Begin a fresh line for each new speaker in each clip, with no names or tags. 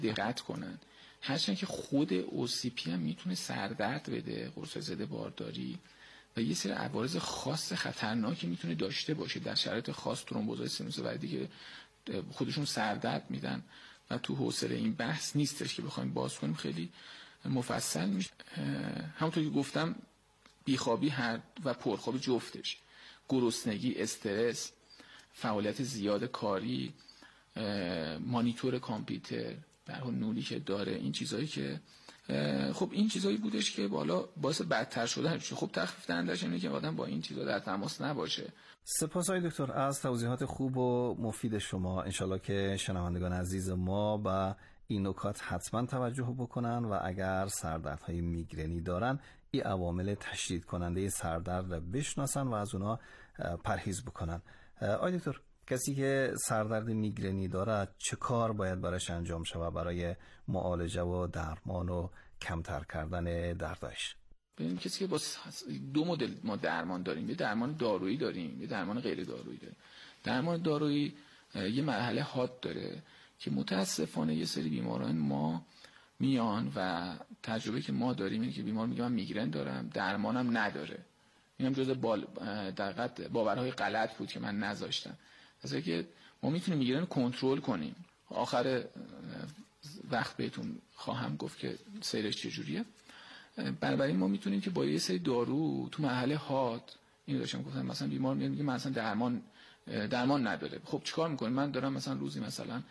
دقت کنن. هرچند که خود OCP هم میتونه سردرد بده، قرص ضد بارداری، و یه سری عوارض خاص خطرناکی میتونه داشته باشه در شرایط خاص، ترومبوزهای سینوس بعدی که خودشون سردرد میدن و تو حوصله این بحث نیستش که بخوایم باز کنیم، خیلی مفصل میشه. همونطور که گفتم بیخوابی و پرخوابی جفتش، گرسنگی، استرس، فعالیت زیاد کاری، مانیتور کامپیوتر، در حال نوری که داره، این چیزایی که خب این چیزایی بودش که بالا باعث بدتر شدن. خب تخفیف دهندش اینه که آدم با این چیزا در تماس نباشه.
سپاس آقای دکتر از توضیحات خوب و مفید شما. انشالله که شنوندگان عزیز ما با این نکات حتما توجه بکنن و اگر سردردهای میگرنی دارن این عوامل تشدید کننده سردرد را بشناسن و از اونا پرهیز بکنن. آقای دکتر، کسی که سردرد میگرنی داره چه کار باید براش انجام شود برای معالجه و درمان و کمتر کردن دردش؟
ببینیم کسی که با دو مدل ما درمان داریم، یه درمان دارویی داریم، یه درمان غیر دارویی داریم. درمان دارویی یه مرحله حاد داره که متاسفانه یه سری بیماران ما میان و تجربه که ما داریم اینه که بیمار میگه من میگرن دارم، درمانم نداره. اینم جزء دقیقاً باورهای غلط بود که من نذاشتم. از اینکه ما میتونیم میگرن کنترل کنیم. آخر وقت بهتون خواهم گفت که سیرش چجوریه. بنابراین ما میتونیم که با یه سری دارو تو مرحله حاد، اینو داشتم گفتم، مثلا بیمار میگه من اصلا درمان نداره. خب چیکار میکنیم؟ من دارم مثلا روزی مثلا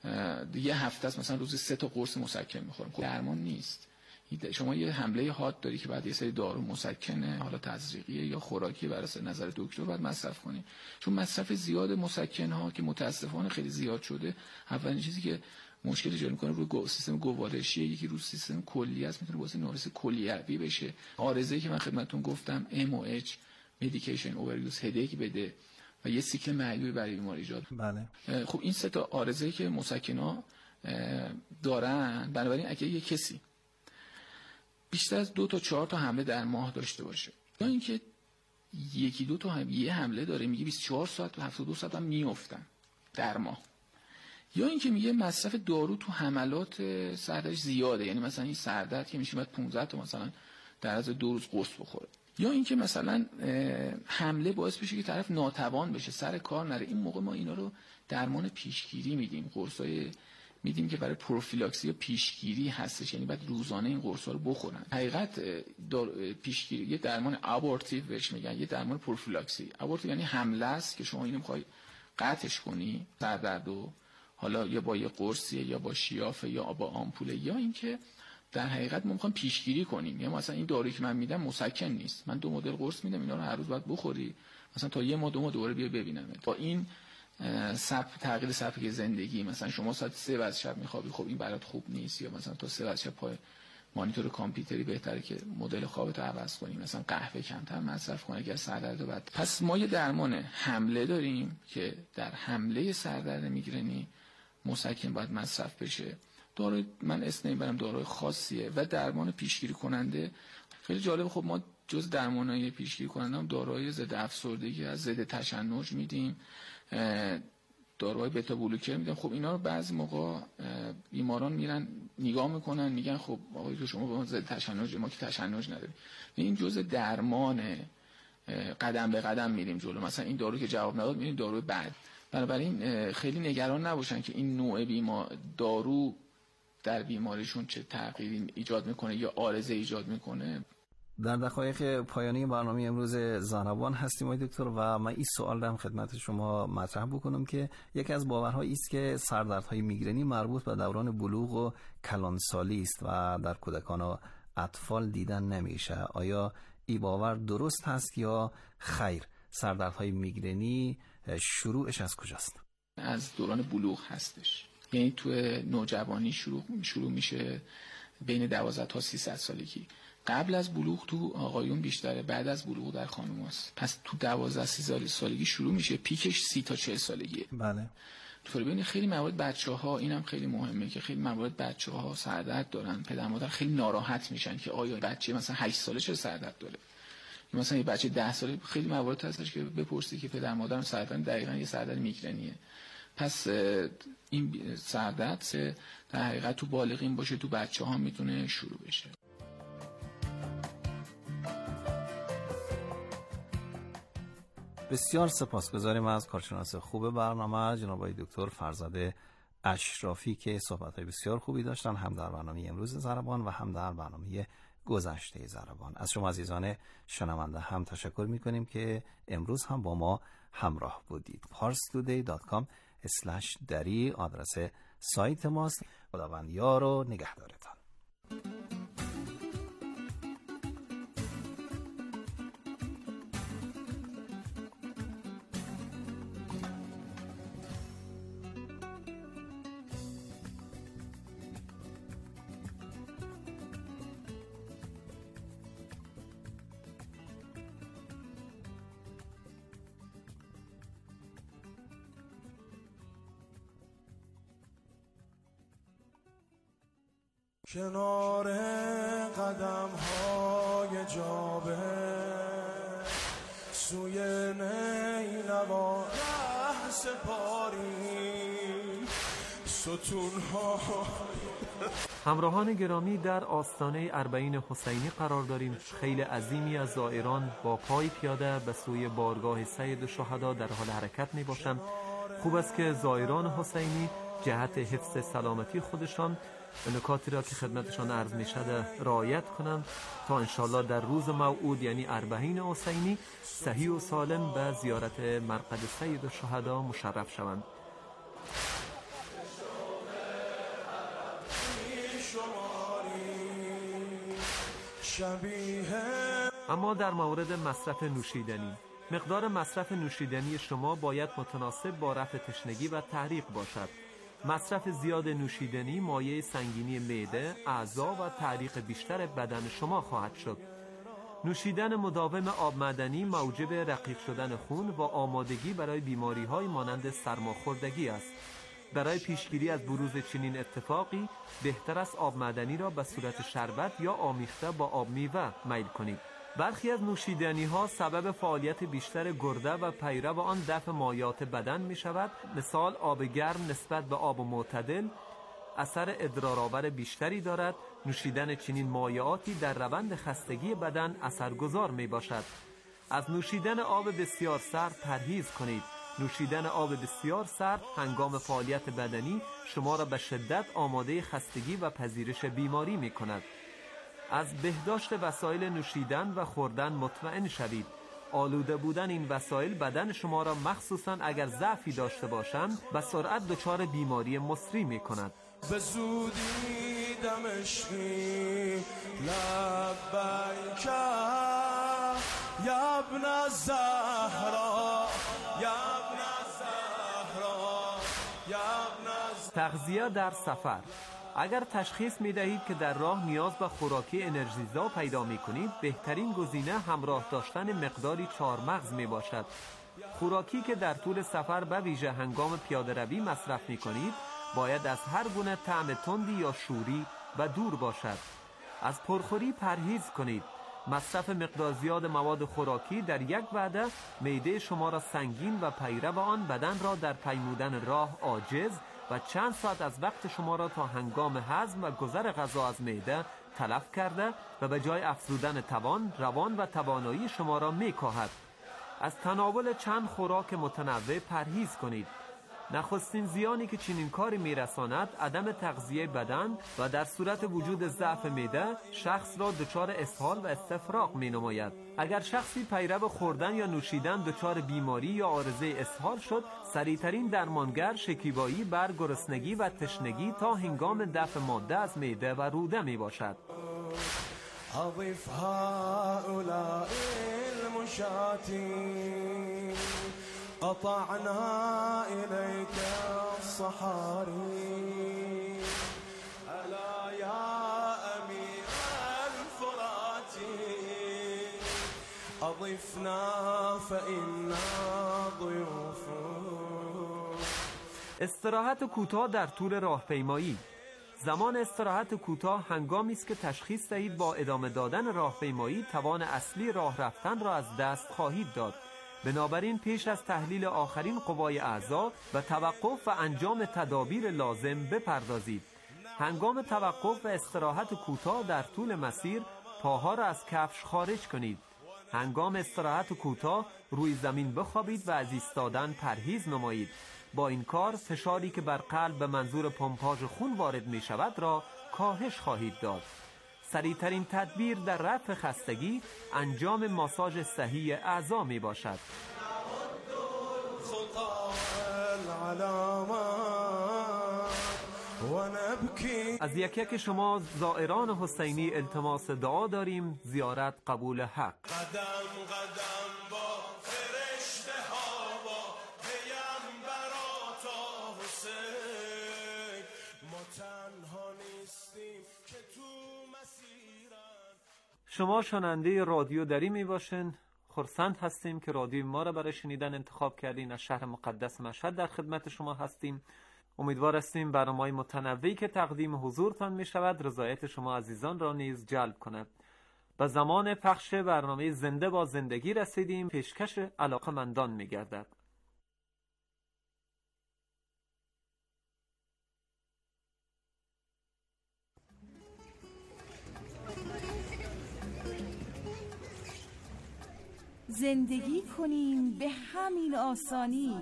یه هفته است مثلا روزی 3 تا قرص مسکن میخورم. خب درمان نیست. شما یه حمله حاد داری که بعد یه سری دارو مسکنه، حالا تزریقیه یا خوراکی، برای نظر دکتر باید مصرف کنی. چون مصرف زیاد مسکن ها که متاسفانه خیلی زیاد شده، اولین چیزی که مشکل ایجاد میکنه روی سیستم گوارشی، یکی روی سیستم کلیه است، میتونه باعث نوروز کلیوی بشه. عارضه‌ای که من خدمتتون گفتم MOH medication overuse headache بده و یه سیکل معلولی برای بیمار ایجاد.
بله.
خب این 3 تا عارضه‌ای که مسکن‌ها دارن، بنابراین اگه یه کسی بیشتر از 2 تا 4 تا حمله در ماه داشته باشه، یا اینکه یکی دو تا یه حمله داره میگه 24 ساعت و 72 ساعت هم میافتن در ماه، یا اینکه میگه مصرف دارو تو حملات سردردش زیاده، یعنی مثلا این سردرد که میشه باید 15 تا مثلا در از 2 روز قرص بخوره، یا اینکه مثلا حمله باعث بشه که طرف ناتوان بشه، سر کار نره. این موقع ما اینا رو درمان پیشگیری میدیم، قرصای میدیم که برای پروفیلاکسی یا پیشگیری هستش، یعنی بعد روزانه این قرصا رو بخورن. حقیقت پیشگیری یه درمان ابورتیو بهش میگن، یه درمان پروفیلاکسی. ابورتیو یعنی حمله است که شما اینو میخوای قطعش کنی، سردردو، حالا یا با یه قرصیه یا با شیافه یا با آمپوله، یا اینکه در حقیقت ما میخوایم پیشگیری کنیم. یا مثلا این دارویی که من میدم مسکن نیست، من 2 مدل قرص میدم، اینا رو هر روز باید بخوری، مثلا تا 1 ماه 2 ماه دوباره بیا ببینم. با این تغییر سبک زندگی، مثلا شما ساعت 3 بعد شب میخوابی، خب این برات خوب نیست، یا مثلا تا 3 بعد شب پای مانیتور کامپیوتری بهتره که مدل خوابت رو عوض کنی، مثلا قهوه کمتر مصرف کنی اگر سردرد بعد. پس ما یه درمان حمله داریم که در حمله سردرد میگرنی مسکن باید مصرف بشه. دارو من اسم نمیبرم، داروی خاصیه. و درمان پیشگیری کننده خیلی جالب. خب ما جز درمانای پیشگیری کننده هم داروهای ضد افسردگی از ضد تشنج میدیم، داروهای بتا بلوکر میدیم. خب اینا رو بعضی موقع بیماران میرن نگاه میکنن، میگن خب آقای تو شما با ضد تشنج، ما که تشنج نداریم. این جزء درمان قدم به قدم میریم جلو. مثلا این دارو که جواب نداد میریم دارو بعد. بنابراین خیلی نگران نباشن که این نوع دارو در بیماریشون چه تغییری ایجاد میکنه یا عارضه ایجاد میکنه.
در دقایق پایانی برنامه امروز زنوان هستیم آقای دکتر و من این سوال رو هم خدمت شما مطرح بکنم که یکی از باورهایی است که سردردهای میگرنی مربوط به دوران بلوغ و کلانسالی است و در کودکان و اطفال دیدن نمیشه. آیا این باور درست هست یا خیر؟ سردردهای میگرنی شروعش از کجاست؟
از دوران بلوغ هستش، یعنی تو نوجوانی شروع میشه، بین 12 تا 13 سالگی. قبل از بلوغ تو آقایون بیشتره، بعد از بلوغ در خانوماست. پس تو 12-13 سالگی شروع میشه، پیکش 30 تا 40 سالگیه.
بله.
تو ببین خیلی موارد بچه‌ها، اینم خیلی مهمه که خیلی موارد بچه‌ها سردرد دارن، پدر مادر خیلی ناراحت میشن که آیا بچه مثلا 8 ساله چه سردرد داره، مثلا یه بچه 10 ساله. خیلی موارد هستش که بپرسی که پدر مادرم سردرد دقیقاً یه سردرد میگرنیه. پس این سردرد در حقیقت تو بالغین باشه، تو بچه‌ها میتونه شروع بشه.
بسیار سپاسگزاریم از کارشناس خوب برنامه جناب آقای دکتر فرزاد اشرافی که صحبت‌های بسیار خوبی داشتن، هم در برنامه امروز ضربان و هم در برنامه گذشته ضربان. از شما عزیزان شنونده هم تشکر می‌کنیم که امروز هم با ما همراه بودید. parstoday.com/dari آدرس سایت ماست. خداوند یار و نگهدارتان.
کنار قدم های جابه سوی نیلوا ره سپاری ستون ها.
همراهان گرامی، در آستانه اربعین حسینی قرار داریم. خیل عظیمی از زائران با پای پیاده به سوی بارگاه سید الشهدا در حال حرکت می باشند. خوب است که زائران حسینی جهت حفظ سلامتی خودشان نکاتی را که خدمتشان عرض می شده رعایت کنند تا انشالله در روز موعود یعنی اربعین حسینی صحیح و سالم به زیارت مرقد سید الشهدا مشرف شوند. اما در مورد مصرف نوشیدنی، مقدار مصرف نوشیدنی شما باید متناسب با رفع تشنگی و تحریق باشد. مصرف زیاد نوشیدنی مایه سنگینی معده، اعضا و تحریق بیشتر بدن شما خواهد شد. نوشیدن مداوم آب معدنی موجب رقیق شدن خون و آمادگی برای بیماری‌های مانند سرماخوردگی است. برای پیشگیری از بروز چنین اتفاقی بهتر است آب معدنی را به صورت شربت یا آمیخته با آب میوه میل کنید. برخی از نوشیدنی‌ها سبب فعالیت بیشتر گرده و پیرو آن دفع مایعات بدن می شود. مثال آب گرم نسبت به آب معتدل اثر ادرارآور بیشتری دارد. نوشیدن چنین مایعاتی در روند خستگی بدن اثرگذار می باشد. از نوشیدن آب بسیار سرد پرهیز کنید. نوشیدن آب بسیار سرد هنگام فعالیت بدنی شما را به شدت آماده خستگی و پذیرش بیماری می کند. از بهداشت وسایل نوشیدن و خوردن مطمئن شوید. آلوده بودن این وسایل بدن شما را مخصوصاً اگر ضعفی داشته باشند به سرعت دچار بیماری مصری می کند.
به زودی دمشقی لبیک یا ابن الزهرا یا ابن الزهرا یا ابن الزهرا.
تغذیه در سفر. اگر تشخیص می دهید که در راه نیاز به خوراکی انرژیزا پیدا می کنید، بهترین گزینه همراه داشتن مقداری چهارمغز می باشد. خوراکی که در طول سفر به ویژه هنگام پیاده روی مصرف می کنید باید از هر گونه طعم تندی یا شوری و دور باشد. از پرخوری پرهیز کنید. مصرف مقدار زیاد مواد خوراکی در یک وعده معده شما را سنگین و پیرو آن بدن را در پیمودن راه عاجز و چند ساعت از وقت شما را تا هنگام هضم و گذر غذا از معده تلف کرده و به جای افزودن توان، روان و توانایی شما را می‌کاهد. از تناول چند خوراک متنوع پرهیز کنید. نخستین زیانی که چنین کاری میرساند عدم تغذیه بدن و در صورت وجود ضعف معده شخص را دچار اسهال و استفراغ می نماید. اگر شخصی پیرو خوردن یا نوشیدن دچار بیماری یا عارضه اسهال شد، سریعترین درمانگر شکیبایی بر گرسنگی و تشنگی تا هنگام دفع ماده از معده و روده می باشد.
اضف هؤلاء المشاتين قطعنا إليك الصحاري ألا يا أمير الفرات أضفنا فإنا ضيوف.
استراحت کوتاه در طول راهپیمایی. زمان استراحت کوتاه هنگامی است که تشخیص دهید با ادامه دادن راهپیمایی توان اصلی راه رفتن را از دست خواهید داد. بنابراین پیش از تحلیل آخرین قوای اعضا و توقف و انجام تدابیر لازم بپردازید. هنگام توقف و استراحت کوتاه در طول مسیر پاها را از کفش خارج کنید. هنگام استراحت کوتاه روی زمین بخوابید و از ایستادن پرهیز نمایید. با این کار فشاری که بر قلب به منظور پمپاژ خون وارد می شود را کاهش خواهید داد. سریع‌ترین تدبیر در رفع خستگی انجام ماساژ صحیح اعضا می باشد. از یک یک شما زائران حسینی التماس دعا داریم زیارت قبول حق.
قدم قدم با فرشته ها با پیامبرات حسین، ما تنها نیستیم که تو مسیرن.
شما شنونده رادیو دری می باشین. خرسند هستیم که رادیو ما را برای شنیدن انتخاب کردین. از شهر مقدس مشهد در خدمت شما هستیم. امیدوار هستیم برنامه‌های متنوعی که تقدیم حضورتان می شود رضایت شما عزیزان را نیز جلب کند. به زمان پخش برنامه زنده با زندگی رسیدیم. پیشکش علاقه‌مندان می گردد.
زندگی کنیم به همین آسانی.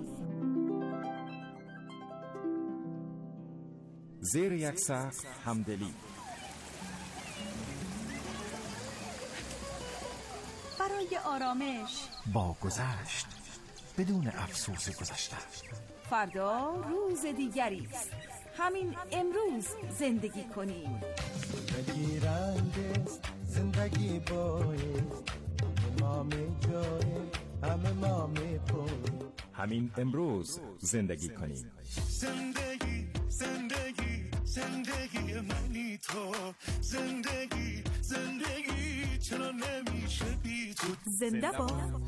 زیر یک سقف همدلی.
برای آرامش
با گذشت بدون افسوس گذشته.
فردا روز دیگری است. همین امروز زندگی کنیم.
زندگی رنگ است، زندگی باید مامی جای همه مامی پوی.
همین امروز زندگی کنیم.
زندگی زندگی زندگی منی تو، زندگی زندگی چرا نمیشه بی تو.
زنده باد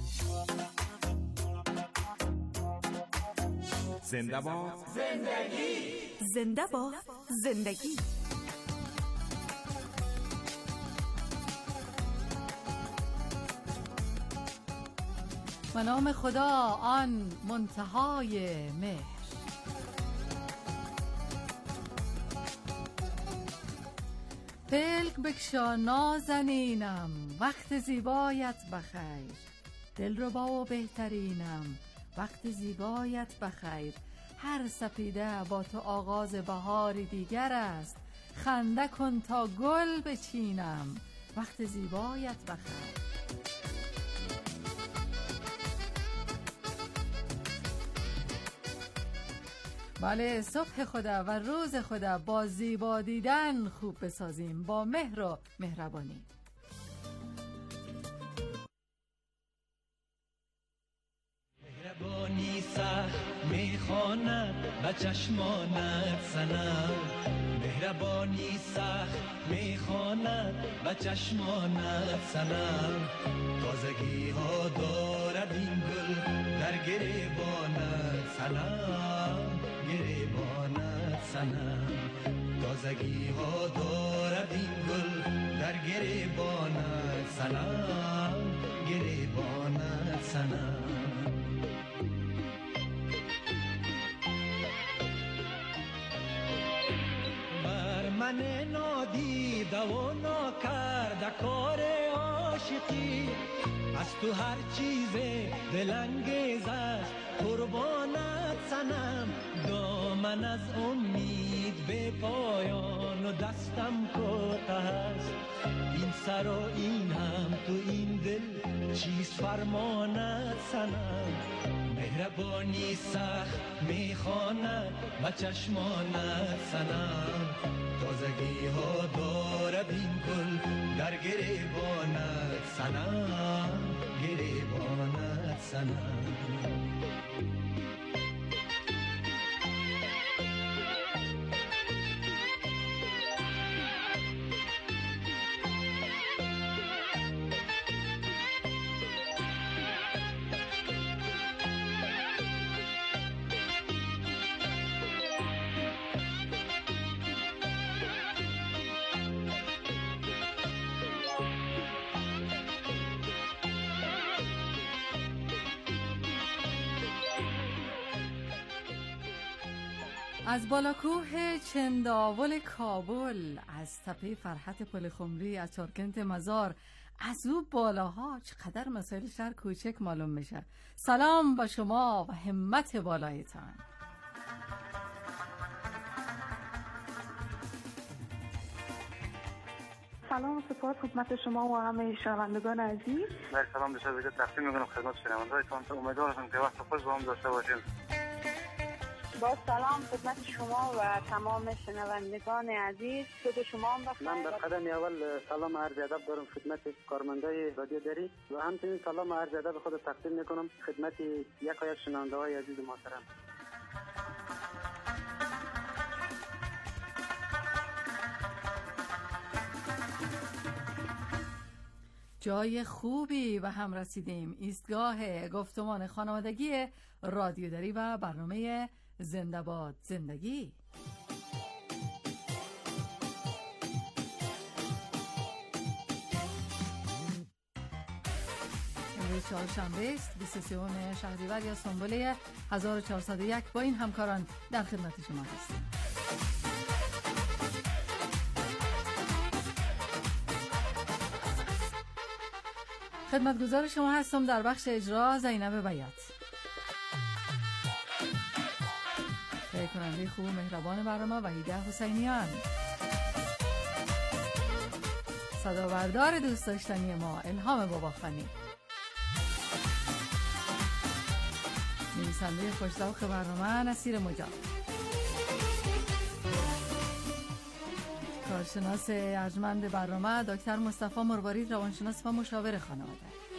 زنده باد
زندگی، زنده باد زندگی.
به نام خدا آن منتهای مهر. پلک بکشا نازنینم، وقت زیبایت بخیر. دلربا و بهترینم، وقت زیبایت بخیر. هر سپیده با تو آغاز بهاری دیگر است. خنده کن تا گل بچینم، وقت زیبایت بخیر. بله، صبح خدا و روز خدا با زیبا دیدن خوب بسازیم، با مهر و مهربانی.
مهربانی سخت میخواند و چشمانت سنم. مهربانی سخت میخواند و چشمانت سنم. تازگی ها دارد این گل در گریبانت سنم، گریبانت سنم. تازگی ها دارد این گل در گریبانت سنم، گریبانت سنم. من نادیده و ناکرده کار عاشقی، از تو هر چیز دلانگیز است قربانت سنم. دامن از امید به پایان و دستم کوته است. این سر و این هم تو این دل چیز فرمانت سنم. مهربانی سخت میخواند و چشمانت سنم. تازگی ها دارد این گل در گریبانت سنم، گریبانت سنم.
از بالاکوه چنداول کابل، از تپه فرحت پل خمری، از چارکنت مزار، از او بالاها چقدر مسائل شهر کوچک معلوم میشه. سلام با شما و همت بالایتان.
سلام و سپاس خدمت شما و همه شنوندگان عزیز.
در سلام به شما تقدیم می‌کنم خدمت شنوندگانتون. امیدوارم که وقت خوش با هم داشته باشیم.
با سلام خدمت شما و تمام شنوندگان عزیز. صبح شما هم بخیر.
من در قدم اول سلام عرض ادب دارم خدمت کارمندای رادیو دری و همچنین سلام عرض ادب خود تقدیم می‌کنم خدمت یکایک شنونده‌های عزیز محترم.
جای خوبی و هم رسیدیم. ایستگاه گفتمان خانوادگی رادیو دری و برنامه زنده باد زندگی. امروز چهارشنبه است 23 شهریور یا سنبله 1401. با این همکاران در خدمت شما هستیم. خدمتگزار شما هستم در بخش اجرا زینب بیات. تهیه کننده خوب مهربان برنامه وحیده حسینیان. صدابردار دوست داشتنی ما الهام باباخانی. نویسنده خوش‌ذوق برنامه نصیر مجاب. کارشناس ارجمند برنامه دکتر مصطفی مروارید، روانشناس و مشاور خانواده.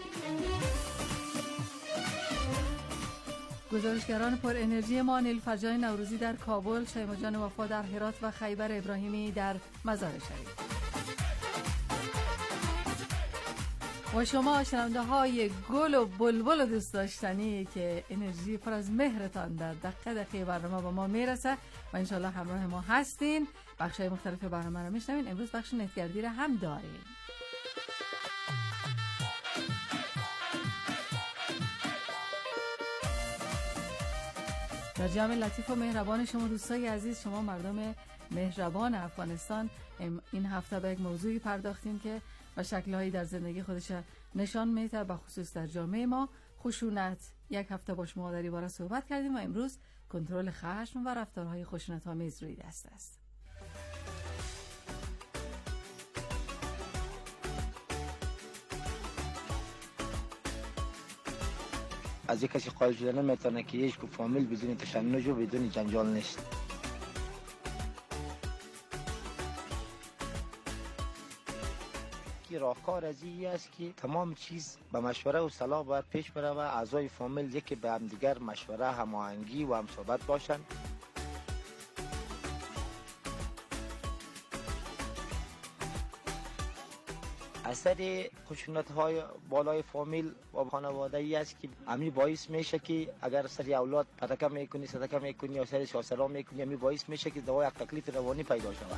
گزارشگران پر انرژی ما نیلوفر نوروزی در کابل، شیما جان وفا در هرات و خیبر ابراهیمی در مزار شریف. و شما شنونده های گل و بلبل و دوست داشتنی که انرژی پر از مهرتان در دقیقه برنامه با ما میرسه و انشالله همراه ما هستین. بخشای مختلف برنامه رو میشنوین. امروز بخش نتگردی رو هم داریم. در جمع لطیف و مهربان شما دوستای عزیز، شما مردم مهربان افغانستان، این هفته به یک موضوعی پرداختیم که و شکل‌هایی در زندگی خودش نشان میده، به خصوص در جامعه ما خشونت. یک هفته با شما در این باره صحبت کردیم و امروز کنترل خشم و رفتارهای خشونت‌آمیز روی دست است.
از یک کسی قائل شدن نمیتونه که یک فامیل بدون تشنج و بدون جنجال نیست. راهکار از این است که تمام چیز به مشوره و صلاح باید پیش بره و اعضای فامیل یکی به هم دیگر مشوره، هماهنگی و همصحبت باشن. اثر خشونت‌های بالای فامیل و خانواده ای است که همین باعث میشه که اگر سری اولاد پتکه میکنی، صدقه میکنی یا سری شاسرا میکنی، همین باعث میشه که دوای تکلیف روانی پیدا شود.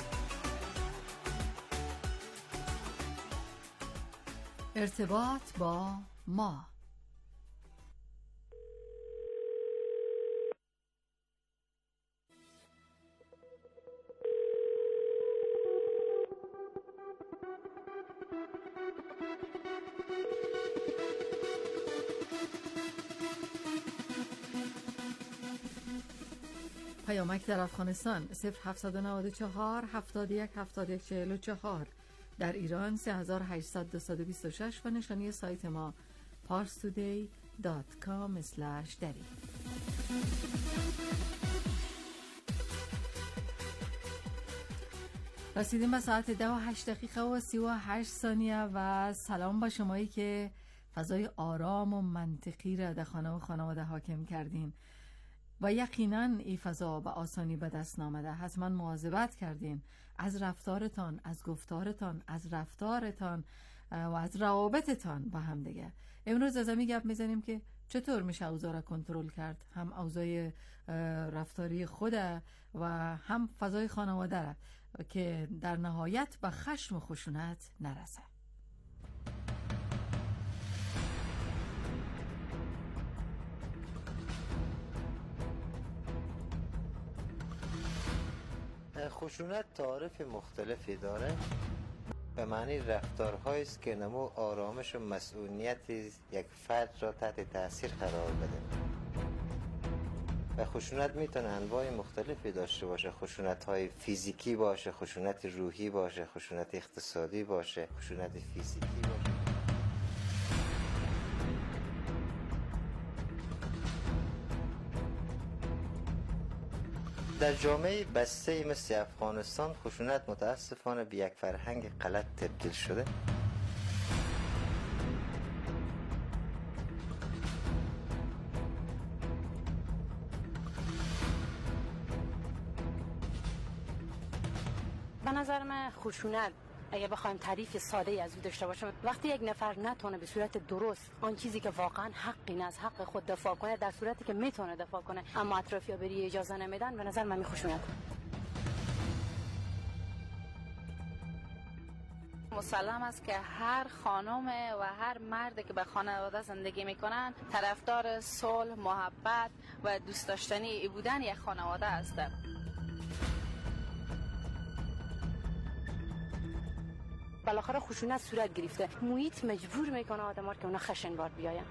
ارتباط با ما. پیامک در افغانستان 0794 71 71 44، در ایران 3800 و نشانی سایت ما parstoday.com/dari. رسیدیم به ساعت 10:08 و سلام با شمایی که فضای آرام و منطقی را در خانه و خانواده حاکم کردین و یقینا این فضا به آسانی به دست نامده. حتما مواظبت کردین از رفتارتان، از گفتارتان، از رفتارتان و از روابطتان با هم دیگه. امروز از همین گپ میزنیم که چطور میشه اوضاع را کنترل کرد، هم اوضاع رفتاری خود و هم فضای خانواده را، که در نهایت به خشم و خشونت نرسه.
خشونت تعریف مختلفی داره. به معنی رفتارهایی است که نمو آرامش و مسئولیت یک فرد را تحت تاثیر قرار بده. و خشونت میتونه انواع مختلفی داشته باشه. خشونت های فیزیکی باشه، خشونت روحی باشه، خشونت اقتصادی باشه، خشونت فیزیکی باشه. در جامعه بسته مثل افغانستان خشونت متاسفانه به یک فرهنگ غلط تبدیل شده.
به نظر من خشونت اگه بخوایم تعریف ساده از او داشته باشم، وقتی یک نفر نتونه به صورت درست آن چیزی که واقعا حقی از حق خود دفاع کنه، در صورتی که میتونه دفاع کنه اما اطرافی‌ها بری اجازه نمیدن، به نظر من خشونت.
مسلم است که هر خانم و هر مرد که به خانواده زندگی میکنن طرفدار صلح، محبت و دوست داشتنی بودن یک خانواده هستند.
بالاخره خشونت صورت گرفته، محیط مجبور میکنه آدم‌ها که اونا خشن‌بار بیاین.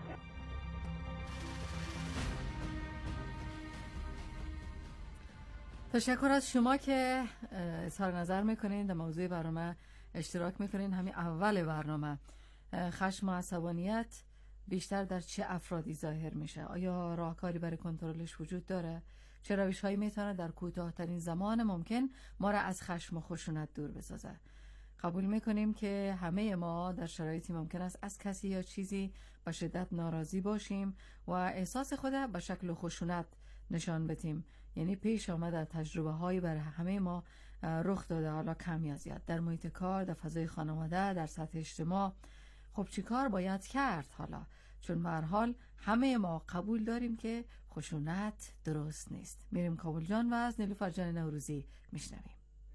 تشکر از شما که اظهار نظر میکنین در موضوع برنامه اشتراک میکنین. همین اول برنامه خشم و عصبانیت بیشتر در چه افرادی ظاهر میشه؟ آیا راهکاری برای کنترلش وجود داره؟ چه روش‌هایی میتونه در کوتاه‌ترین زمان ممکن ما را از خشم و خشونت دور بسازه؟ قبول میکنیم که همه ما در شرایطی ممکن است از کسی یا چیزی به شدت ناراضی باشیم و احساس خود به شکل خشونت نشان بدیم. یعنی پیش آمده تجربه هایی برای همه ما رخ داده، حالا کم یا زیاد، در محیط کار، در فضای خانواده، در سطح اجتماع. خب چی کار باید کرد حالا؟ چون به هر حال همه ما قبول داریم که خشونت درست نیست. میریم کابل جان و از نیلوفر جان نوروزی میشنویم.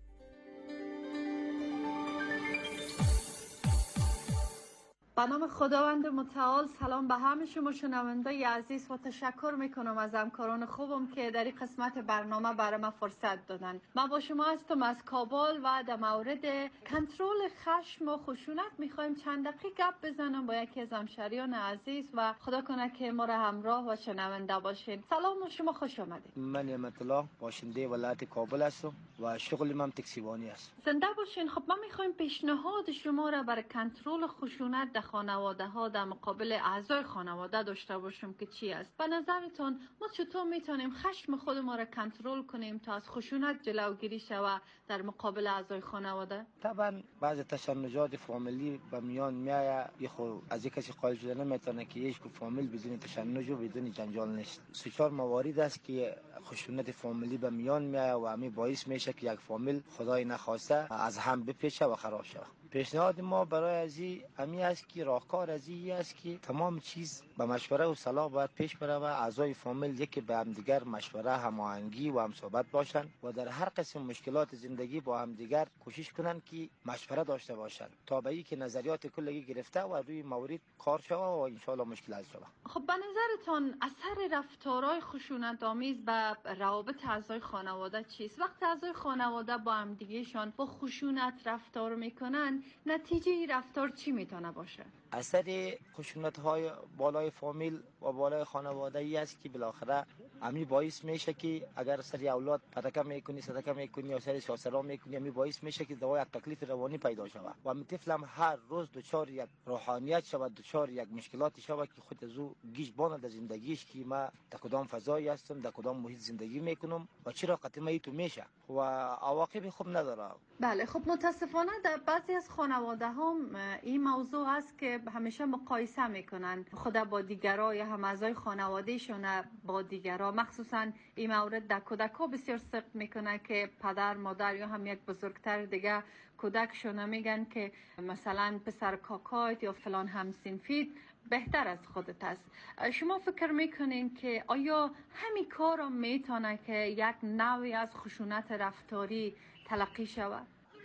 به نام خداوند متعال سلام به همه شما شنوندای عزیز و تشکر میکنم از همکاران خوبم که در این قسمت برنامه برای ما فرصت دادن. من با شما هستم از کابل و در مورد کنترل خشم و خشونت میخوایم چند دقیقه گپ بزنم با یکی از همشهریان عزیز و خدا کنه که ما را همراه و شنونده باشین. سلام و شما خوش آمدید.
من نعمت الله باشنده ولایت کابل هستم و شغل من تکسیبانی است.
زنده باشین. خب ما میخوایم پیشنهاد شما را برای کنترل خشونت در خانواده ها در مقابل اعضای خانواده داشته باشیم که چی است؟ به نظرتون ما چطور میتونیم خشم خود ما را کنترل کنیم تا از خشونت جلوگیری شود در مقابل اعضای خانواده؟
طبعا بعض تشنجات فامیلی به میان میاد، از یک کسی قائل شده نمیتونه که یک فامیل بدون تشنج و بدون جنجال نیست. سه چهار موارد است که خشونت فامیلی به میان میاد و همین باعث میشه که یک فامیل خدای نخواسته از هم بپیچه و خراب شود. پیشنهاد ما برای ازی امی است که راهکار ازی است که تمام چیز به مشوره و صلاح باید پیش بره و اعضای فامیل یکی به همدیگر مشوره، هماهنگی و همصحبت باشند و در هر قسم مشکلات زندگی با همدیگر کوشش کنند که مشوره داشته باشند تا به اینکه نظریات کلی گرفته و روی مورد کار شود و ان شاء الله مشکل حل شود.
خب به نظرتون اثر رفتارهای خشونت آمیز به روابط اعضای خانواده چیست؟ وقتی اعضای خانواده با همدیگهشان با خشونت رفتار میکنن، نتیجه این رفتار چی میتونه باشه؟
اثر خشونت های بالای فامیل و بالای خانواده ای است که بالاخره امی باعث میشه که اگر سری اولاد پتکه میکنی، صدقه میکنی یا سری شاسرا میکنی، امی باعث میشه که دوای یک تکلیف روانی پیدا شود و امی طفل هم هر روز دچار یک روحانیت شود، دچار یک مشکلاتی شود که خود از او گیج باند در زندگیش که ما در کدام فضایی هستم، در کدام محیط زندگی میکنم و چرا قطعه ایتو میشه و عواقب خوب نداره.
بله، خب متاسفانه در بعضی از خانواده ها این موضوع است که همیشه مقایسه میکنن خود با دیگرها یا هم اعضای خانوادهشون با دیگرها. مخصوصا این مورد در کودک‌ها بسیار سخت میکنه که پدر مادر یا هم یک بزرگتر دیگه کودکشون میگن که مثلا پسر کاکایت یا فلان همسنفیت بهتر از خودت است. شما فکر میکنین که آیا همین کار میتونه که یک نوعی از خشونت رفتاری تلقی شود؟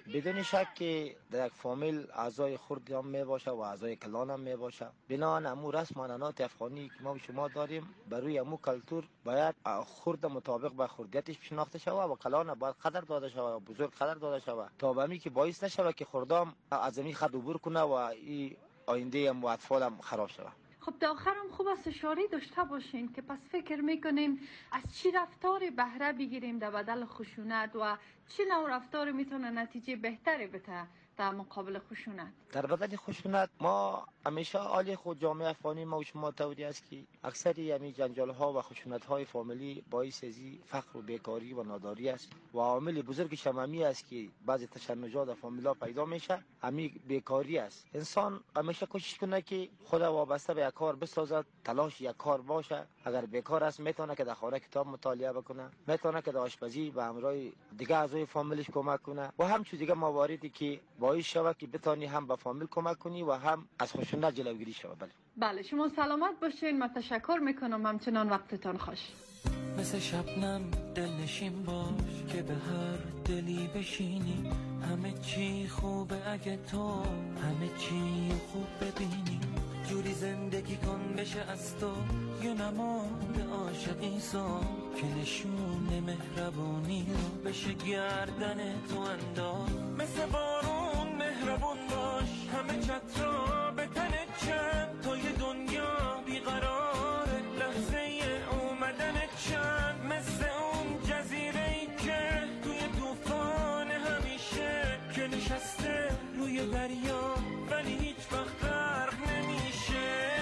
بدون شک که در یک فامیل اعضای خرد هم می باشه و اعضای کلان هم می باشه. بنابراین امو رسم و عنعنات افغانی که ما و شما داریم بروی امو کلتور باید خرد مطابق به خردیتش شناخته شود و کلان باید قدر داده شود و بزرگ قدر داده شود تا به می که باعث نشود که خردام از این خط عبور کنه و این آینده هم و اطفال هم خراب شود.
خب در آخرم خوب است اشاره داشته باشین که پس فکر میکنین از چی رفتار بهره بگیریم در بدل خشونت و چی نوع رفتار میتونه نتیجه بهتری بده در مقابل خشونت؟
در بدل خشونت ما همیشه عالی خود جامعه افغانی ما و شما توری است که اکثری همین جنجال ها و خشونت های فامیلی باعث ازی فقر و بیکاری و ناداری است و عامل بزرگ شمامی است که بعضی تشنجات در فامیلا پیدا میشه همین بیکاری است. انسان همیشه کوشش کنه که خود وابسته به یک کار بسازد، تلاش یک کار باشه. اگر بیکار است میتونه که در خانه کتاب مطالعه بکنه، میتونه که در آشپزی به همراه دیگه اعضای فامیلش کمک کنه و همچون دیگه مواردی که باعث شود که بتونی هم به فامیل کمک کنی و هم از خشونت جلوگیری شود.
بله شما سلامت باشین. من تشکر میکنم، همچنان وقتتان خوش.
مثل شبنم دلنشین باش که به هر دلی بشینی، همه چی خوبه اگه تو همه چی خوب ببینی. جوری زندگی کن بشه از تو یه نماد عاشقی سو که نشون مهربونی رو بشه گردن تو انداز. مثل بارون مهربون باش، همه چترا به تنت چند تا یه دنیا بیقراره لحظه اومدنت چند. مثل اون جزیره‌ای که توی طوفان همیشه که نشسته روی دریا ولی هیچ وقت غرق نمیشه.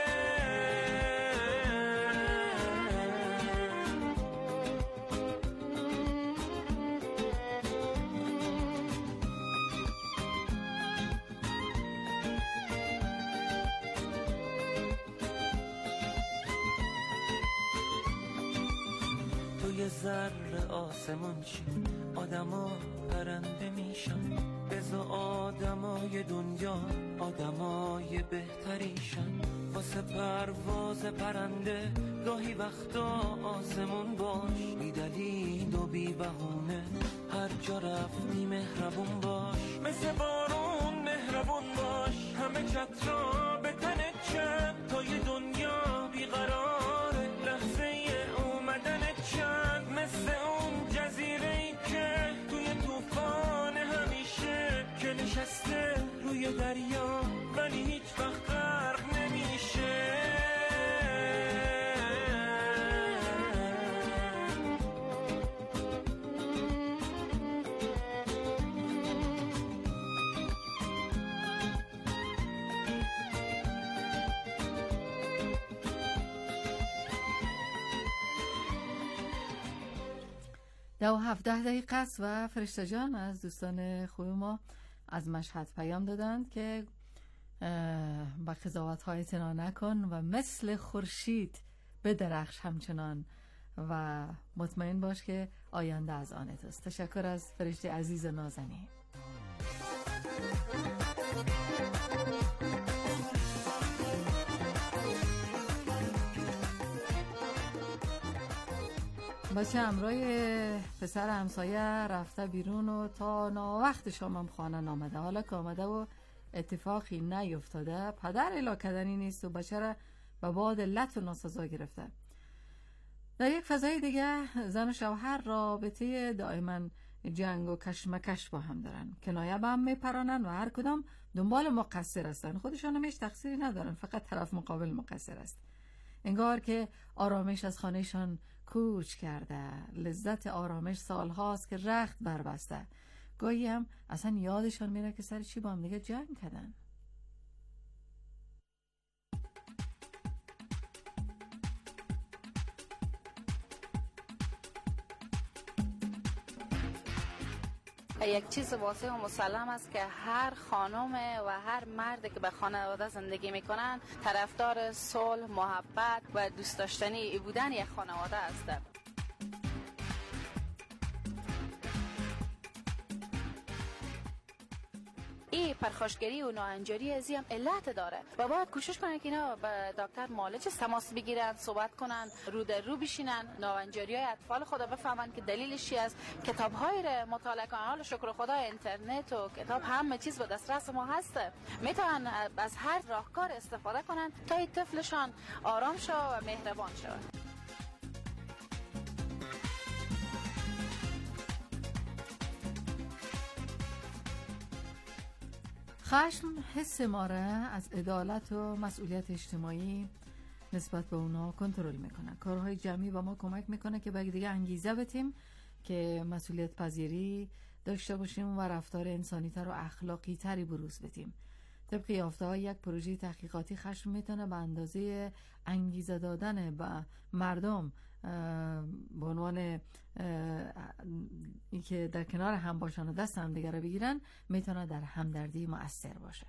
توی ذره آسمون چی آدما پرنده میشن، بزا آدمای دنیا آدمای بهتریشن. واسه پرواز پرنده گاهی وقتا آسمون باش، بی دلیل و بی بهونه هر جا رفتی مهربون باش. مثل بارون مهربون باش، همه چترا به تنت چند تا یه دنیا بیقراره لحظه اومدنت چند. مثل اون جزیره‌ای که توی طوفان همیشه که نشسته روی دریا ولی هیچ وقت غرق نمیشه.
دو 17 دقیقه است و فرشته جان از دوستان خوب ما از مشهد پیام دادند که با قضاوت های اعتنا نکن و مثل خورشید بدرخش همچنان و مطمئن باش که آینده از آنت است. تشکر از فرشته عزیز نازنین. بچه همراه پسر همسایه رفته بیرون و تا ناوقت شام هم خانه نامده. حالا که آمده و اتفاقی نیفتاده، پدر الا کدنی نیست و بچه را به باد لط و ناسزا گرفته. در یک فضای دیگه زن و شوهر رابطه دائما جنگ و کشمکش با هم دارن، کنایه به هم میپرانن و هر کدام دنبال مقصر هستن. خودشان هم هیچ تقصیری ندارن، فقط طرف مقابل مقصر است. انگار که آرامش از خانهشان کوچ کرده، لذت آرامش سالهاست که رخت بربسته. گاهی هم اصلا یادشان میره که سر چی با هم دیگه جنگ کردن.
یک چیز واضح و مسلم است که هر خانم و هر مرد که به خانواده زندگی میکنن طرفدار صلح، محبت و دوست داشتنی بودن یک خانواده هستند.
این پرخاشگری و ناهنجاری ازی هم علت داره و باید کوشش کنن که اینا به دکتر معالج تماس بگیرن، صحبت کنن، رو در رو بشینن، ناهنجاری های اطفال خود بفهمن که دلیلش چی است. کتاب‌های رو مطالعه کنن. حالا شکر خدا اینترنت و کتاب همه چیز به دسترس ما هسته، میتونن از هر راهکار استفاده کنن تا این طفلشان آرام شو و مهربان شو.
خشم حس ما را از عدالت و مسئولیت اجتماعی نسبت به اونا کنترل میکنه. کارهای جمعی با ما کمک میکنه که به دیگه انگیزه بدیم که مسئولیت پذیری داشته باشیم و رفتار انسانی تر و اخلاقی تری بروز بدیم. طبق یافته‌های یک پروژه تحقیقاتی خشم میتونه به اندازه انگیزه دادن به مردم به عنوان اینکه در کنار هم باشن و دست هم دیگر رو بگیرن میتونه در همدردی مؤثر باشه.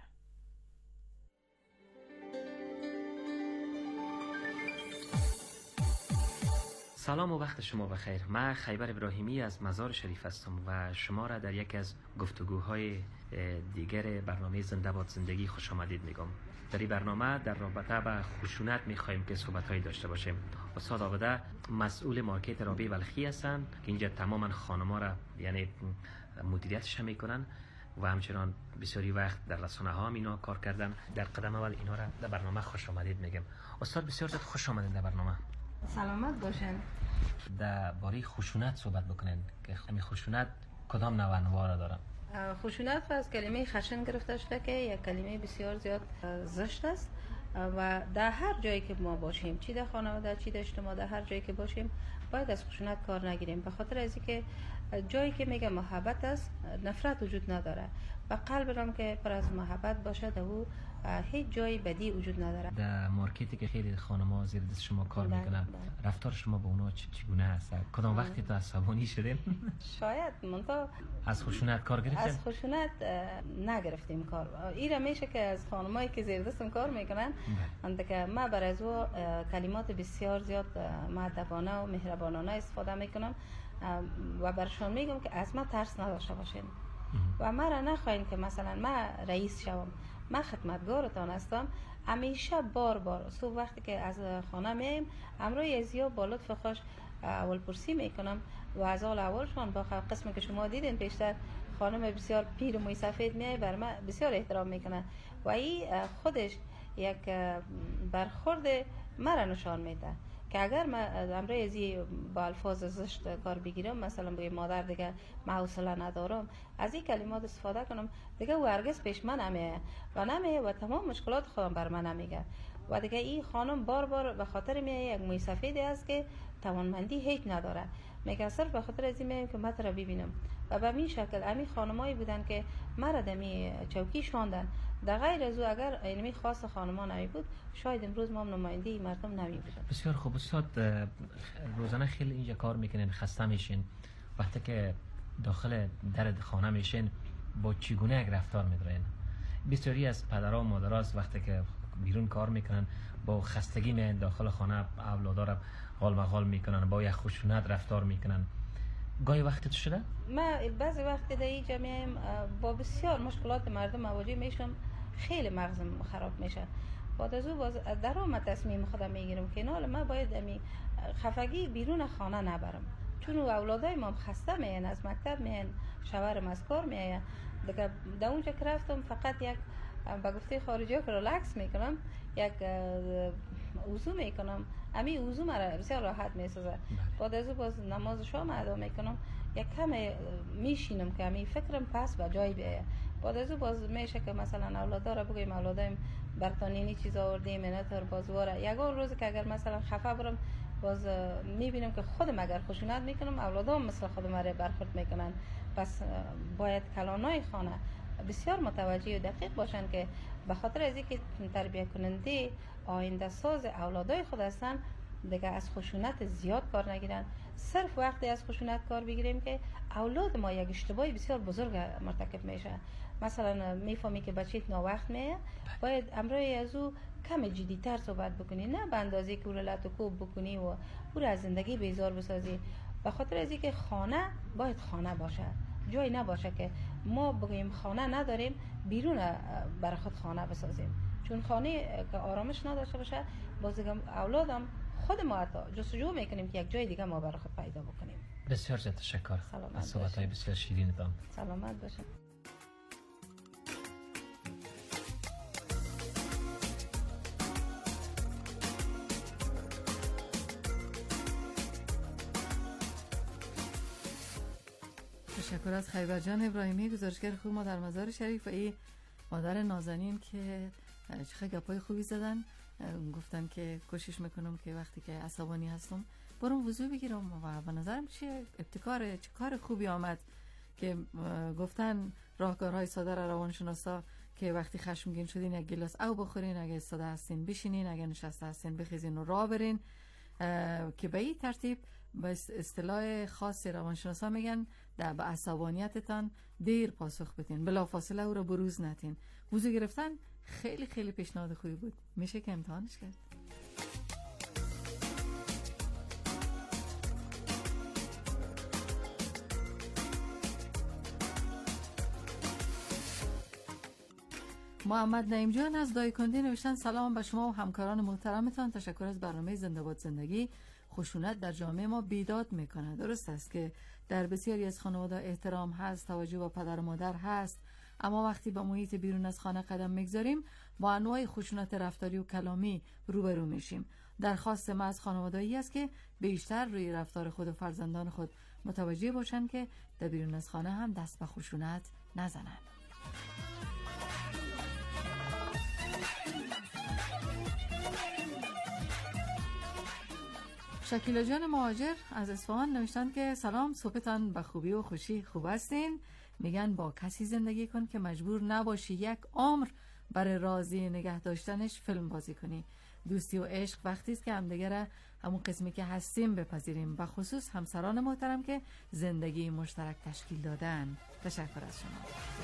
سلام و وقت شما بخیر. من خیبر ابراهیمی از مزار شریف هستم و شما را در یک از گفتگوهای دیگر برنامه زنده باد زندگی خوش آمدید میگم. در این برنامه در رابطه با خشونت میخوایم که صحبت‌هایی داشته باشیم. استاد عابده مسئول مارکت رابعه بلخی هستند که اینجا تماما خانم‌ها را یعنی مدیریتش میکنن و همچنان بسیاری وقت در رسانه‌ها هم اینا کار کردن. در قدم اول اینا را در برنامه خوش آمدید میگم. استاد بسیار زیاد خوش آمدید در برنامه.
سلامت باشین.
در باره خشونت صحبت بکنین که همین خشونت کدام نوع انواع را داره؟
خشونت از کلمه خشن گرفته شده که یک کلمه بسیار زیاد زشت است و در هر جایی که ما باشیم، چی در خانواده چی در اجتماع، در هر جایی که باشیم باید از خشونت کار نگیریم، به خاطر از اینکه جایی که میگه محبت است نفرت وجود نداره و قلب رام که پر از محبت باشه در او هیچ جای بدی وجود نداره.
در مارکتی که خیلی خانم‌ها زیر دست شما کار میکنن رفتار شما با اونا چگونه هست؟ کدام وقتی تو عصبانی شدین؟
شاید منتها
از خشونت کار گرفتیم؟
از خشونت نگرفتیم کار. این میشه که از خانمایی که زیر دستم کار میکنن اند که ما برای از او کلمات بسیار زیاد مؤدبانه و مهربانانه استفاده میکنم و برشان میگم که از ما ترس نداشته باشین و ما را نخواهید که مثلا ما رئیس شوم، ما خدمتگارتان هستم. همیشه بار صبح وقتی که از خانه میایم امروی ازیا با لطف خوش اول پرسی میکنم و از اولشان با قسمی که شما دیدین پیشتر خانم بسیار پیر و موی سفید میای بر ما بسیار احترام میکنه و این خودش یک برخورد مرا نشان میده که اگر من امروی ازی با الفاظ زشت کار بگیرم، مثلا بگم مادر دیگه من حوصله ندارم، از این کلمات استفاده کنم، دیگه او هرگز پیش من نمیه و تمام مشکلات خودم بر من نمیگه و دیگه این خانم بار به خاطر میه یک موی سفیدی است که توانمندی هیچ نداره، میگه صرف به خاطر از این میام که من را ببینم و به این شکل امی خانمایی بودن که مرا دمی چوکی شاندن. در غیر از او اگر اینمی خاص خانمان نمی بود شاید امروز ما نماینده مردم نمی بودن.
بسیار خوب. استاد روزانه خیلی اینجا کار میکنین، خسته میشین، وقتی که داخل در خانه میشین با چگونه یک رفتار میدارین؟ بسیاری از پدرها و مادرها وقتی که بیرون کار میکنن با خستگی میان داخل خانه، اولادا را غال مغال میکنن، با یک خشونت رفتار میکنن. گاهی وقت شده؟
ما بعضی وقت در اینجا میایم با بسیار مشکلات مردم مواجه میشم، خیلی مغزم خراب میشه. بعد از او باز درام تصمیم خودم میگیرم که نه ما باید امی خفگی بیرون خانه نبرم، چون اولادای ما خسته میان، از مکتب میان، شوهرم از کار میان، دیگه در اونجا که رفتم فقط یک با گفته خارجی ها ریلکس میکنم، یک وضو میکنم، امی وضو مرا بسیار راحت میسازه. بعد از او باز نماز شام ادا میکنم، یک کم میشینم که امی فکرم پس به جای بیایه. بعد از او باز میشه که مثلا اولادا را بگویم اولادایم برتانینی چیز آوردیم اینا تر بازواره. یک روز که اگر مثلا خفه برم باز میبینم که خودم اگر خشونت میکنم اولادام مثل خودم را برخورد میکنن. پس باید کلانای خانه بسیار متوجه و دقیق باشن که به خاطر از اینکه تربیت کننده آینده ساز اولادای خود هستن دیگه از خشونت زیاد کار نگیرن. صرف وقتی از خشونت کار بگیریم که اولاد ما یک اشتباهی بسیار بزرگ مرتکب میشه. مثلا میفهمی که بچه‌ت ناوقت میه، باید امروی از او کم جدی‌تر صحبت بکنی، نه به اندازه که لط و کوب بکنی و او را از زندگی بیزار بسازی. به خاطر از اینکه خانه باید خانه باشه، جای نباشه که ما بگوییم خانه نداریم، بیرون برای خود خانه بسازیم. چون خانه که آرامش نداشته باشه، باز اولادم خود ما حتی جستجو میکنیم که یک جای دیگه ما برای خود پیدا بکنیم.
بسیار زیاد تشکر از صحبت‌های بسیار شیرینتان.
سلامت باشین.
تشکر از خیبر جان ابراهیمی، گزارشگر خوب ما در مزار شریف، و این مادر نازنین که چه گپای خوبی زدن. گفتن که کوشش میکنم که وقتی که عصبانی هستم برام وضو بگیرم و به نظرم چه ابتکار، چه کار خوبی آمد که گفتن راهکارهای ساده را روانشناسا که وقتی خشمگین شدین یک گلاس آب بخورین، اگه ایستاده هستین بشینین، اگه نشسته هستین بخیزین و راه برین، که به این ترتیب به اصطلاح خاص روانشناسا میگن به عصبانیتتان دیر پاسخ بدین، بلافاصله او را بروز نتین. وضو گرفتن خیلی خیلی پیشنهاد خوبی بود، میشه که امتحانش کرد. محمد نعیم جان از دایکنده نوشتن سلام به شما و همکاران محترمتان، تشکر از برنامه زنده باد زندگی. خشونت در جامعه ما بیداد میکنه. درست است که در بسیاری از خانواده احترام هست، توجه به پدر و مادر هست، اما وقتی با محیط بیرون از خانه قدم میگذاریم با انواع خشونت رفتاری و کلامی روبرو میشیم. درخواست ما از خانواده‌ای است که بیشتر روی رفتار خود و فرزندان خود متوجه باشند که در بیرون از خانه هم دست به خشونت نزنند. شکیلا جان مهاجر از اصفهان نوشتند که سلام، صبحتان به خوبی و خوشی خوب هستین. میگن با کسی زندگی کن که مجبور نباشی یک عمر برای راضی نگه داشتنش فیلم بازی کنی. دوستی و عشق وقتی است که همدیگه همون قسمی که هستیم بپذیریم، و خصوص همسران محترم که زندگی مشترک تشکیل دادن. تشکر از شما.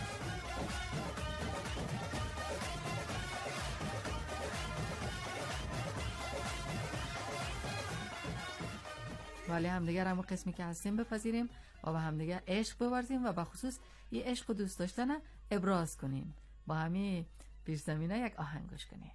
ولی همدیگر همون قسمی که هستیم بپذیریم و به همدیگر عشق بورزیم و به خصوص این عشق و دوست داشتن ابراز کنیم. با همین پیش زمینه یک آهنگ گوش کنیم.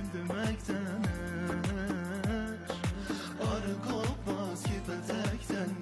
Arka bas ki petekten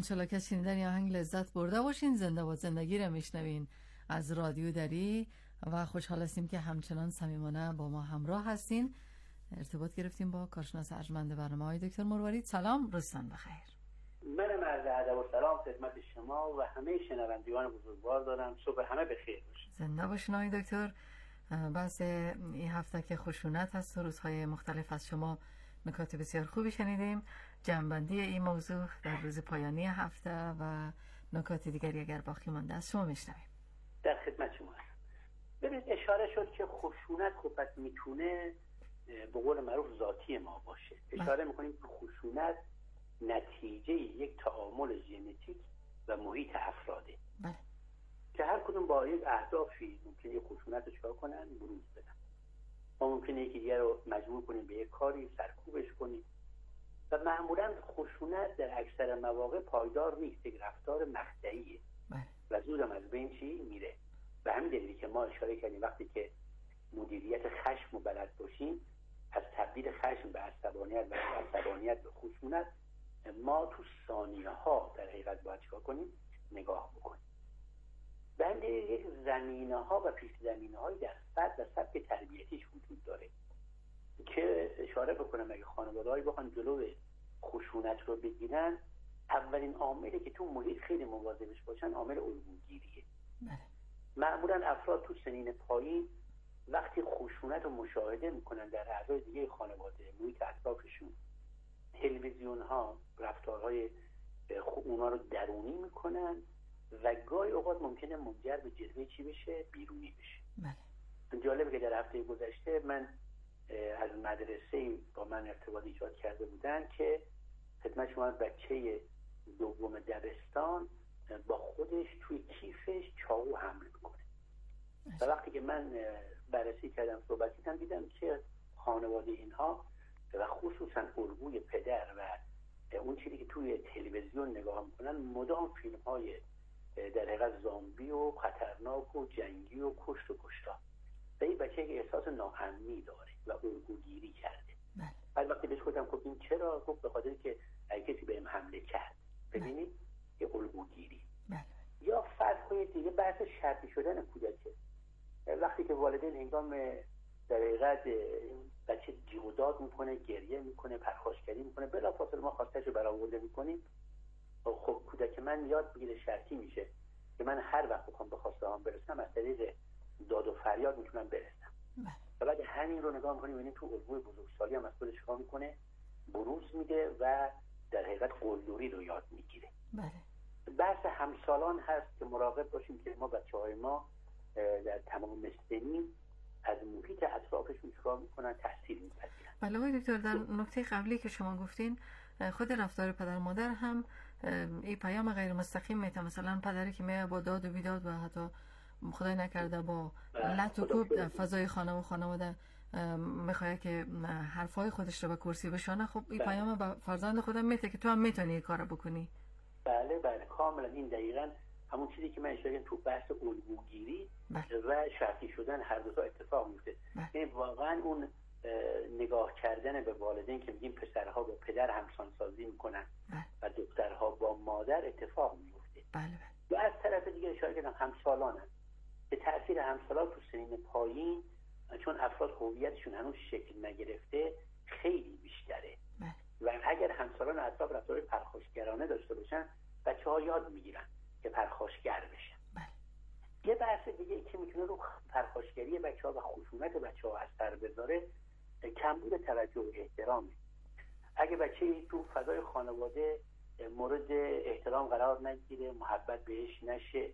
انشالله که شنیدن این آهنگ لذت برده باشین. زنده باد زندگی رو میشنوین از رادیو دری و خوشحال هستیم که همچنان صمیمانه با ما همراه هستین. ارتباط گرفتیم با کارشناس ارجمند برنامه‌های دکتر مروارید. سلام، روزتان بخیر.
منم عرض ادب و سلام خدمت شما و همه شنوندگان بزرگوار دارم. صبح همه بخیر باشید.
زنده باشین آقای دکتر. بحث این هفته که خشونت هست، روزهای مختلف از شما نکات بسیار خوبی شنیدیم. جنبندی این موضوع در روز پایانی هفته و نکات دیگری اگر باقی مانده از شما میشنویم.
در خدمت شما هستم. ببینید اشاره شد که خشونت خب پس میتونه به قول معروف ذاتی ما باشه. اشاره میکنیم که خشونت نتیجه یک تعامل ژنتیک و محیط افراده که هر کدوم با یک اهدافی ممکنه خشونت رو چکار کنن، بروز بدن. ما ممکنه یکی دیگر رو مجبور کنیم به یک کاری، سرکوبش کنیم و معمولا خشونت در اکثر مواقع پایدار نیست، یک رفتار مقطعیه و زودم از بین میره. به همین دلیلی که ما اشاره کردیم وقتی که مدیریت خشم رو بلد باشیم، از تبدیل خشم به عصبانیت و عصبانیت به خشونت ما تو ثانیه ها در حقیقت باید چیکار کنیم؟ نگاه بکنیم. به همین دلیل یک زمینه ها و پیش زمینه هایی در فرد و سبک تربیتیش وجود داره که اشاره بکنم اگه خانواده‌هایی بخوان جلو خشونت رو بگیرن، اولین عاملی که تو محیط خیلی مواظبش باشن عامل الگوگیریه. معمولا افراد تو سنین پایین وقتی خشونت رو مشاهده میکنن در اعضای دیگه خانواده، محیط اطرافشون، تلویزیون ها رفتارهای اونا رو درونی میکنن و گاهی اوقات ممکنه منجر به جلوه چی بشه؟ بیرونی بشه. جالبه که در هفته گذشته من از مدرسه با من ارتباط ایجاد کرده بودن که خدمت شما بچه دوم دبستان با خودش توی کیفش چاقو حمل میکنه و وقتی که من بررسی کردم، صحبت کردم، دیدم که خانواده اینها و خصوصا الگوی پدر و اون چیزی که توی تلویزیون نگاه میکنن مدام فیلم های در حقیقت زامبی و خطرناک و جنگی و کشت و کشتار و این بچه که احساس ناامنی داره و الگوگیری کرده. بعد وقتی بهش گفتم خب این چرا؟ گفت به خاطر که اگه کسی بهم حمله کرد. ببینید یه الگوگیری. یا فرق‌های دیگه بحث شرطی شدن کودکه. وقتی که والدین هنگام در حقیقت بچه جیغ و داد میکنه، گریه میکنه، پرخاشگری میکنه، بلافاصله ما خواستش رو برآورده میکنیم، خب کودک من یاد میگیره شرطی میشه که من هر وقت بخوام به خواسته هام برسم از طریق داد و فریاد میتونم برسم. و بعد همین رو نگاه میکنیم ببینید تو الگوی بزرگسالی هم از خودش کار میکنه، بروز میده و در حقیقت قلدری رو یاد میگیره. بحث همسالان هست که مراقب باشیم که ما بچه‌های ما در تمام سنین از محیط اطرافشون چیکار میکنن، تاثیر میپذیرن.
بله آقای دکتر، در نکته قبلی که شما گفتین خود رفتار پدر مادر هم این پیام غیر مستقیم میده. مثلا پدری که میاد با داد و بیداد و حتی خدای نکرده با لط و کوب در فضای خانه و خانواده میخواد که حرفای خودش رو به کرسی بشانه، خب این پیام به فرزند خودم میده که تو هم میتونی این کارو بکنی.
بله کاملا این دقیقاً همون چیزی که من اشاره کردم تو بحث الگوگیری و شرطی شدن هر دو تا اتفاق میفته. یعنی واقعا اون نگاه کردن به والدین که میگیم پسرها با پدر همسان سازی میکنن و دخترها با مادر اتفاق میفته. و از طرف دیگه اشاره کردم همسالان هم به تاثیر همسالان تو سنین پایین، چون افراد هویتشون هنوز شکل نگرفته خیلی بیشتره و اگر همسالان اطراف رفتار پرخاشگرانه داشته باشن بچه‌ها یاد میگیرن که پرخاشگر بشن. یه بحث دیگه ای که میتونه رو پرخاشگری بچه‌ها و خشونت بچه‌ها اثر بذاره کمبود توجه و احترامه. اگه بچه‌ای تو فضای خانواده مورد احترام قرار نگیره، محبت بهش نشه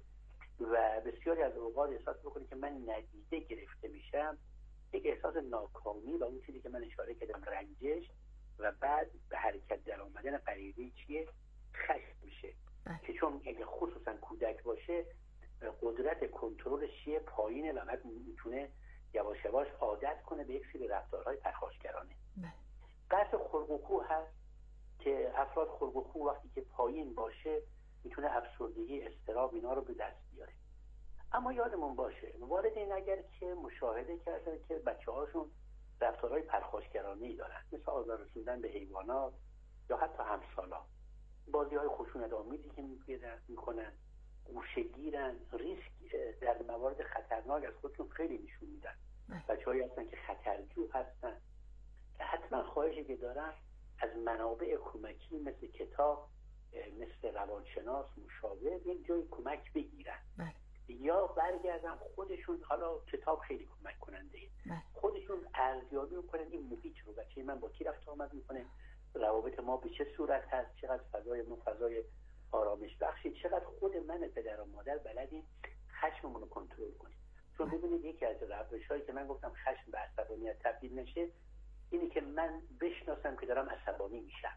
و بسیاری از اوقات احساس بکنه که من ندیده گرفته میشم، یک احساس ناکامی و اون چیزی که من اشاره کردم رنجش و بعد به حرکت در آمدن غریزه چیه؟ خشم میشه که چون اگه خصوصا کودک باشه قدرت کنترلش پایینه و بعد میتونه یواش یواش عادت کنه به یک سری رفتارهای پرخاشگرانه. بحث خلق و خو هست که افراد خلق و خو وقتی که پایین باشه میتونه افسردگی، اضطراب اینا رو به دست بیاره. اما یادمون باشه والدین اگر که مشاهده کردن که بچه‌هاشون رفتارهای پرخاشگرانه‌ای دارن، مثل آزار رسوندن به حیوانات یا حتی همسالان، بازی‌های خشونت‌آمیزی که میکنن، گوشه‌گیرن، ریسک در موارد خطرناک از خودشون خیلی نشون میدن. بچه‌هایی هستن که خطرجو هستن که حتما خواهشی که دارن از منابع کمکی مثل کتاب، مثل روانشناس، مشاور یک جای کمک بگیرن یا برگردن خودشون. حالا کتاب خیلی کمک کننده، خودشون ارزیابی کنن این محیط رو، بچه من با کی رفت آمد میکنه، روابط ما به چه صورت هست، چقدر فضای ما فضای آرامش بخشی، چقدر خود من پدر و مادر بلدیم خشممون رو کنترل کنیم. چون ببینید یکی از روش‌هایی که من گفتم خشم به عصبانیت تبدیل نشه اینی که من بشناسم که دارم عصبانی میشم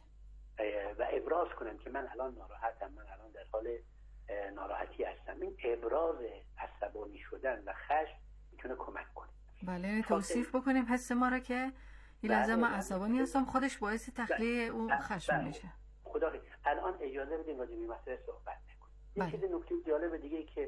و ابراز کنم که من الان ناراحتم، من الان در حال ناراحتی هستم. این ابراز عصبانی شدن و خشم میتونه کمک کنه.
بله، توصیف بکنیم حس ما رو که این لحظه من عصبانی هستم، خودش باعث تخلیه اون خشم میشه.
خدا الان اجازه بدیم راجع به مسئله صحبت نکنیم. یه چیز نکته جالب دیگه که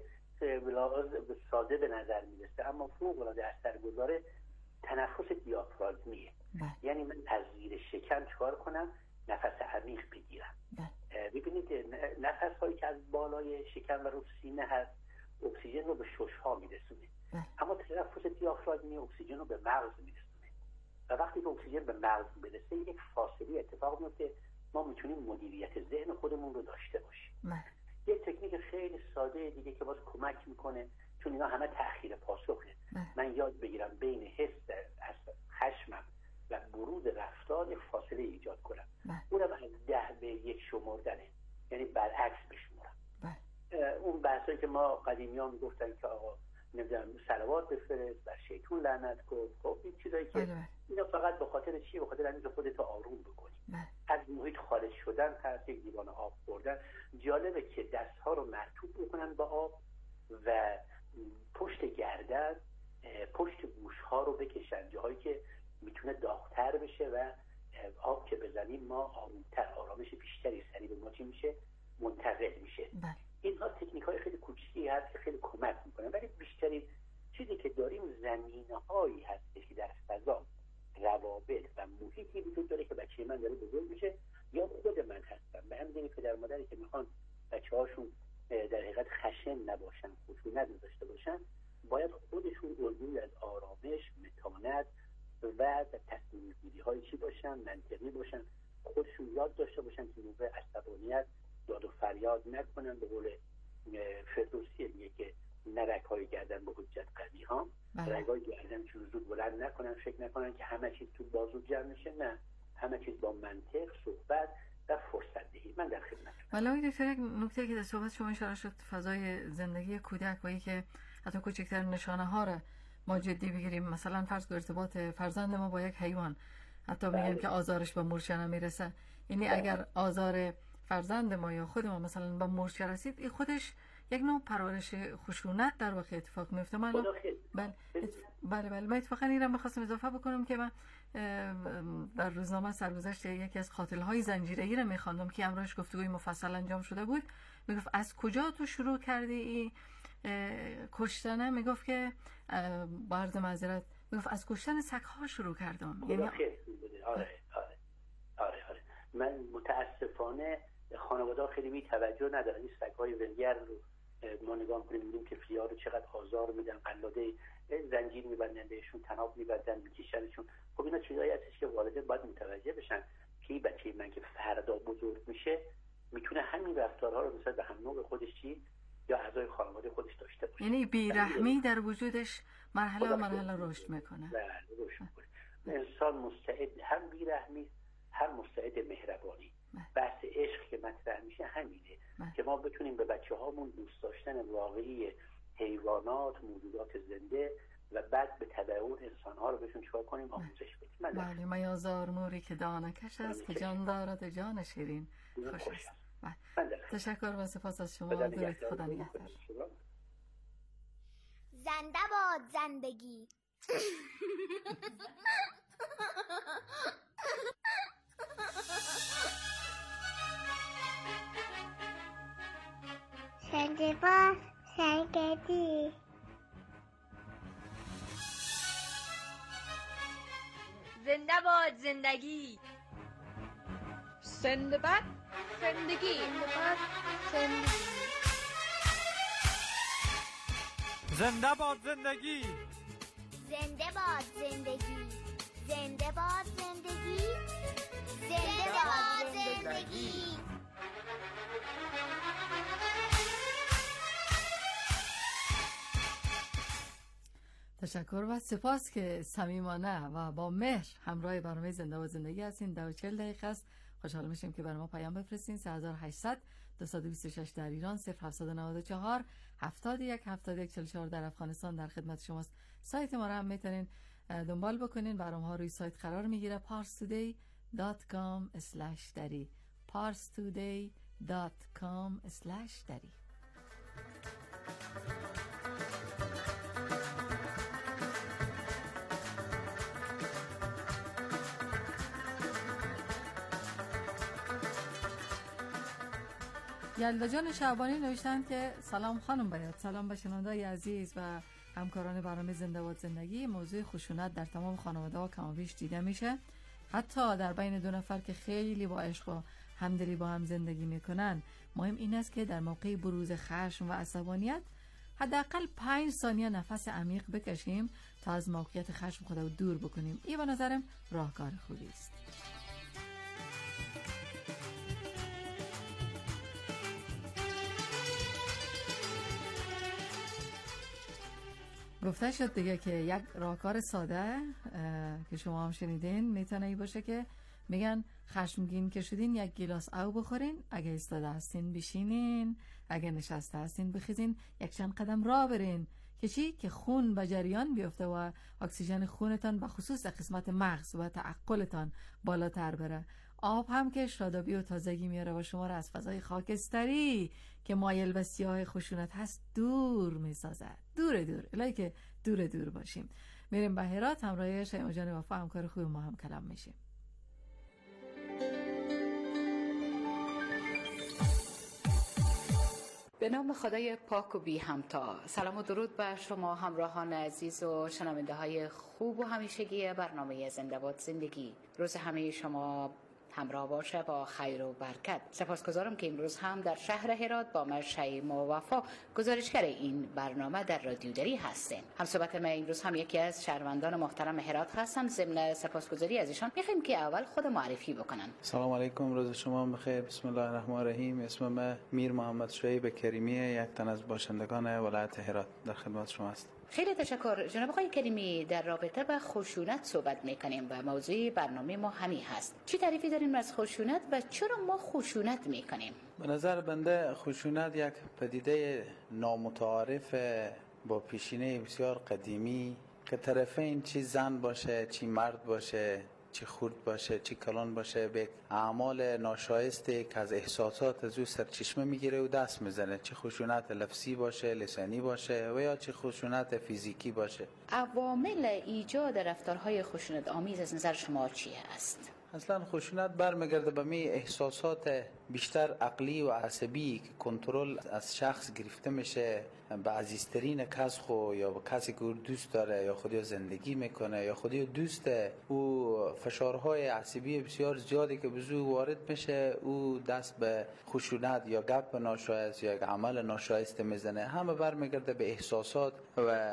ساده به نظر میرسه اما فوق العاده اثرگذاره تنفس دیافراگمیه. یعنی من از زیر شکم چیکار کنم؟ نفس عمیق بگیرم. ببینید نفس هایی که از بالای شکم و رو سینه هست اکسیژن رو به شش‌ها میرسونه، اما تنفس دیافراگمی اکسیژن رو به مغز میرسونه و وقتی که اکسیژن به مغز برسه یک فاصله اتفاق میفته، ما میتونیم مدیریت ذهن خودمون رو داشته باشیم. یک تکنیک خیلی ساده دیگه که باز کمک میکنه، چون اینا همه تأخیر پاسخه، من یاد بگیرم بین حس خشمم و برود رفتار یک فاصله ایجاد کنم. اونم از 10 به 1 شمردنه، یعنی برعکس بشمرم. اون بحثایی که ما قدیمیان میگفتن که آقا نمیدونم صلوات بفرست، بر شیطون لعنت کن، خب این چیزایی که اینا فقط به خاطر چی؟ به خاطر اینکه خودت آروم بکنی. از محیط خارج شدن هست، یک لیوان آب خوردن. جالبه که دستها رو مرطوب بکنن با آب و پشت گردن، پشت گوشها رو بکشن جاهایی که میتونه داغ‌تر بشه و آب که بزنیم ما آرومتر، آرامش بیشتری سریع به ما چی میشه؟ منتقل میشه. اینها تکنیک‌های خیلی کوچیکی هست که خیلی کمک میکنن، ولی بیشترین چیزی که داریم زمینه‌هایی هست که در فضا روابط و محیطی وجود داره که بچه من داره بزرگ میشه یا خود من هستم. به همین پدر مادری که میخوان بچه‌هاشون در حقیقت خشن نباشن، خشونت نداشته باشن، باید خودشون الگویی از آرامش، متانت و تصمیم‌گیری‌های چی باشن، منطقی باشن، خودشون یاد داشته باشن که موقع عصبانیت داد و فریاد نکنن. به قول فردوسی میگه که نرک‌های گردن به حجت قوی ها، رگای گردن چون زود بلند نکنن، فکر نکنن که همه چیز تو بازو جمع میشه، نه، همه چیز با منطق، صحبت و فرصت دهی. من در خدمت.
ولی دکتر یک نکته که در صحبت شما اشاره شد، فضای زندگی کودک و که حتی کوچکترین نشانه ها رو ما جدی بگیریم. مثلا فرض کن ارتباط فرزند ما با یک حیوان، حتی میگیم که آزارش به مورچه نمیرسه، یعنی اگر آزار فرزند ما یا خود ما مثلا به مورچه رسید، این خودش یک نوع پرورش خشونت در واقع اتفاق میفته. من بله من اتفاقا این رو می‌خواستم اضافه بکنم که من در روزنامه سرگذشت یکی از قاتل‌های زنجیره‌ای رو می‌خواندم که امروز گفتگوی مفصل انجام شده بود. میگفت از کجا تو شروع کردی این کشتن؟ میگفت که با عرض معذرت، میگفت از کشتن سگ‌ها شروع کردم.
یعنی آره. من متاسفانه خانواده‌ها خیلی بی توجه ندارن. این سگ‌های ولگر رو ما نگاه می‌کنیم می‌بینیم که فی‌ها رو چقدر آزار میدن، قلاده زنجیر می‌بندن بهشون، تناب می‌بندن، می‌کشنشون. خب اینا چیزایی هستش که والدین باید متوجه بشن که این بچه من که فردا بزرگ میشه میتونه همین رفتارها رو مثلا به هم نوع خودش یا اعضای خانواده خودش داشته باشه.
یعنی بی‌رحمی در وجودش مرحله رشد میکنه.
بله، رشد میکنه. انسان مستعد هم بی‌رحمی هم مستعد مهربانی. بحث عشق که مطرح میشه همینه که ما بتونیم به بچه‌هامون دوست داشتن واقعی حیوانات، موجودات زنده و بعد به تبع اون انسان‌ها رو بهشون چیکار کنیم؟ آموزش بدیم.
بله، میازار موری که دانه کش است که جان دارد جان شیرین خوش است. تشکر و سپاس از شما. درود، خدا نگهدار.
زنده باد زندگی. زنده باد زندگی.
زنده باد زندگی.
زنده باد
زندگی.
زنده باد زندگی.
زنده باد زندگی. زنده باد زندگی. زنده باد زندگی.
تشکر و سپاس که صمیمانه و با مهر همراه برنامه زنده باد زندگی هستین. 40 دقیقه است. خوشحال میشیم که برای ما پیام بفرستین. 3800 226 در ایران، 0794 71 71 44 در افغانستان در خدمت شماست. سایت ما را هم میتونین دنبال بکنین. برنامه ها روی سایت قرار میگیره parstoday.com/dari parstoday.com/dari. یلدا جان شعبانی نوشتن که سلام خانم بیات، سلام به شنونده‌های عزیز و همکاران برنامه زنده باد زندگی. موضوع خشونت در تمام خانواده‌ها کم و بیش دیده میشه، حتی در بین دو نفر که خیلی با عشق و همدلی با هم زندگی میکنن. مهم این است که در موقع بروز خشم و عصبانیت حداقل 5 ثانیه نفس عمیق بکشیم تا از موقعیت خشم خود رو دور بکنیم. این به نظرم راهکار خوبی است. گفته شد دیگه که یک راهکار ساده که شما هم شنیدین میتونه ای باشه که میگن خشمگین که شدین یک گیلاس آب بخورین، اگه ایستاده هستین بشینین، اگه نشسته هستین بخیزین یک چند قدم راه برین که چی؟ که خون به جریان بیفته و اکسیژن خونتان به خصوص قسمت مغز و تعقلتان بالاتر بره. آب هم که شادابی و تازگی میاره و شما را از فضای خاکستری که مایل به سیاه خشونت هست دور میسازه. دور الهی که دور باشیم. میریم به هرات، همراه شیما جان وفا همکار خوب ما هم کلام میشیم.
به نام خدای پاک و بی همتا. سلام و درود بر شما همراهان عزیز و شنونده های خوب و همیشگی برنامه زنده باد زندگی. روز همه شما همراه باشه با خیر و برکت. سپاسگزارم که امروز هم در شهر هرات با من شیما وفا گزارشگر این برنامه در رادیو دری هستیم. هم صحبت ما امروز هم یکی از شهروندان محترم هرات هستم. ضمن سپاسگزاری از ایشان میخوایم که اول خود معرفی بکنن.
سلام علیکم، روز شما بخیر. بسم الله الرحمن الرحیم. اسم من میر محمد شعیب کریمی، یک تن از باشندگان ولایت هرات در خدمت شما است.
خیلی تشکر جناب آقای کریمی. در رابطه با خشونت صحبت میکنیم و موضوع برنامه ما همین هست. چی تعریفی داریم از خشونت و چرا ما خشونت میکنیم؟
به نظر بنده خشونت یک پدیده نامتعارف با پیشینه بسیار قدیمی که طرفین چی زن باشه، چی مرد باشه، چی خرد باشه، چی کلان باشه، به اعمال ناشایسته که از احساسات از او سرچشمه میگیره و دست میزنه، چه خشونت لفظی باشه، لسانی باشه و یا چه خشونت فیزیکی باشه.
عوامل ایجاد رفتارهای خشونت آمیز از نظر شما چی است؟
اصلا خشونت برمیگرده به می احساسات بیشتر عقلی و عصبی که کنترل از شخص گرفته میشه به عزیزترین کس خو یا به کسی که دوست داره یا خودی زندگی میکنه یا خودی دوسته. او فشارهای عصبی بسیار زیادی که بزو وارد میشه، او دست به خشونت یا گپ ناشایست یا عمل ناشایست میزنه. همه برمیگرده به احساسات و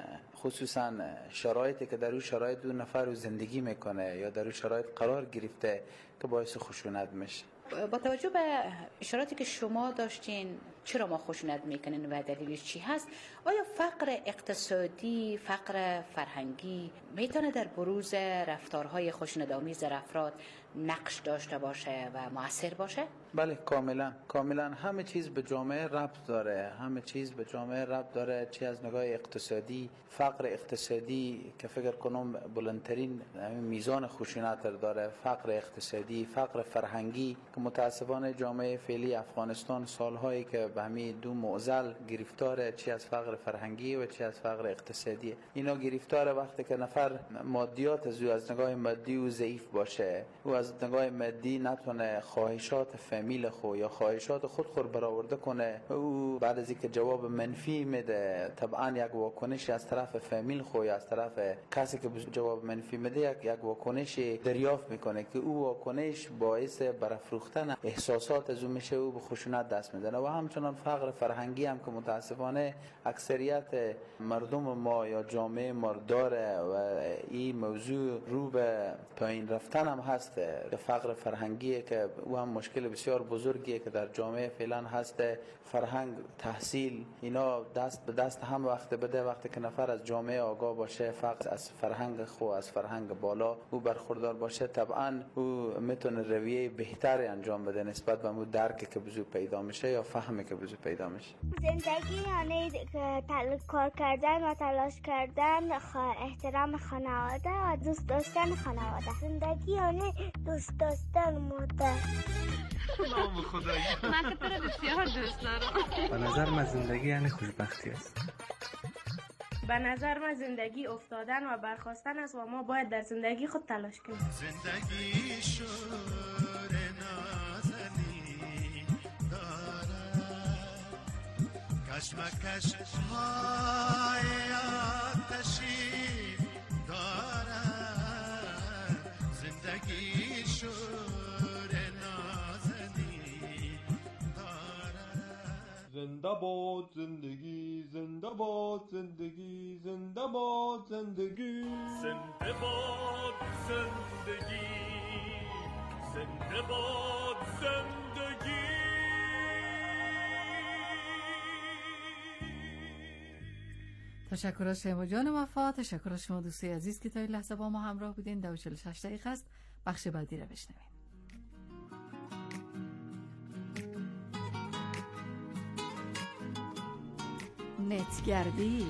خصوصا شرایطی که در اون شرایط دو نفر رو زندگی میکنه یا در اون شرایط قرار گرفته که باعث خشونت میشه.
با توجه به اشاراتی که شما داشتین چرا ما خشونت میکنین و دلیلش چی هست؟ آیا فقر اقتصادی، فقر فرهنگی میتونه در بروز رفتارهای خشونت‌آمیز در افراد نقش داشته باشه و مؤثر باشه؟
بله، کاملا همه چیز به جامعه ربط داره. همه چیز به جامعه ربط داره، چی از نگاه اقتصادی. فقر اقتصادی که فکر کنم بلندترین میزان خشونت داره، فقر اقتصادی. فقر فرهنگی که متاسفانه جامعه فعلی افغانستان سالهایی که به همین دو معضل گرفتار، چی از فقر فرهنگی و چی از فقر اقتصادی. اینا گرفتار وقتی که نفر مادیات از نگاه مادی و ضعیف باشه، او از نگاه مادی نتونه خواهشات فامیل خو یا خواهشات خود برآورده کنه، او بعد از اینکه جواب منفی میده طبعا یک واکنش از طرف فامیل خو یا از طرف کسی که جواب منفی میده یک واکنش دریافت میکنه که او واکنش باعث برافروختن احساسات از اون میشه، او به خشونت دست میزنه. و همچنان فقر فرهنگی هم که متاسفانه اکثریت مردم ما یا جامعه ما داره و این موضوع رو به پایین رفتن هم هست. فقر فرهنگی که او هم مشکل بسیار بزرگیه که در جامعه فعلا هست. فرهنگ، تحصیل، اینا دست به دست هم وقت بده. وقتی که نفر از جامعه آگاه باشه، فقط از فرهنگ خو از فرهنگ بالا او برخوردار باشه، طبعا او میتونه رویه بهتری انجام بده نسبت به اون درکی که بزرگ پیدا میشه یا فهمی که بزرگ پیدا میشه.
زندگی یعنی کار کردن و تلاش کردن، احترام خانواده و دوست داشتن خانواده. زندگی یعنی دوست داشتن مادر.
نام خدایی
من که تو رو بسیار دوست دارم.
به نظر من زندگی یعنی خوشبختی است.
به نظر من زندگی افتادن و برخاستن است و ما باید در زندگی خود تلاش کنیم.
زندگی شور نازنی دارد، کشمکش های آتشی دارد. زندگی شور
زنده باد زندگی، زنده باد زندگی، زنده باد زندگی، زنده باد زندگی، زنده باد زندگی.
تشکر از شما جان وفا، تشکر از شما دوستی عزیز که تا این لحظه با ما همراه بودین. 46 دقیقه است، بخش بعدی را بشنویم. نتگردی.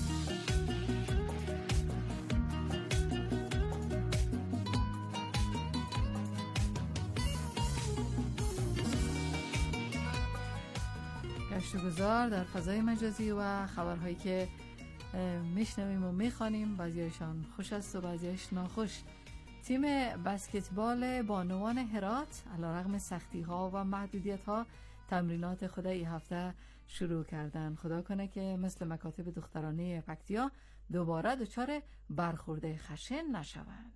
گشت و گذار در فضای مجازی و خبرهایی که میشنویم و میخوانیم، بعضیشان خوش است و بعضیش ناخوش. تیم بسکتبال بانوان هرات علیرغم سختی ها و محدودیت ها تمرینات خود این هفته شروع کردن. خدا کنه که مثل مکاتب دخترانه پکتیا دوباره دچار برخورده خشن نشوند.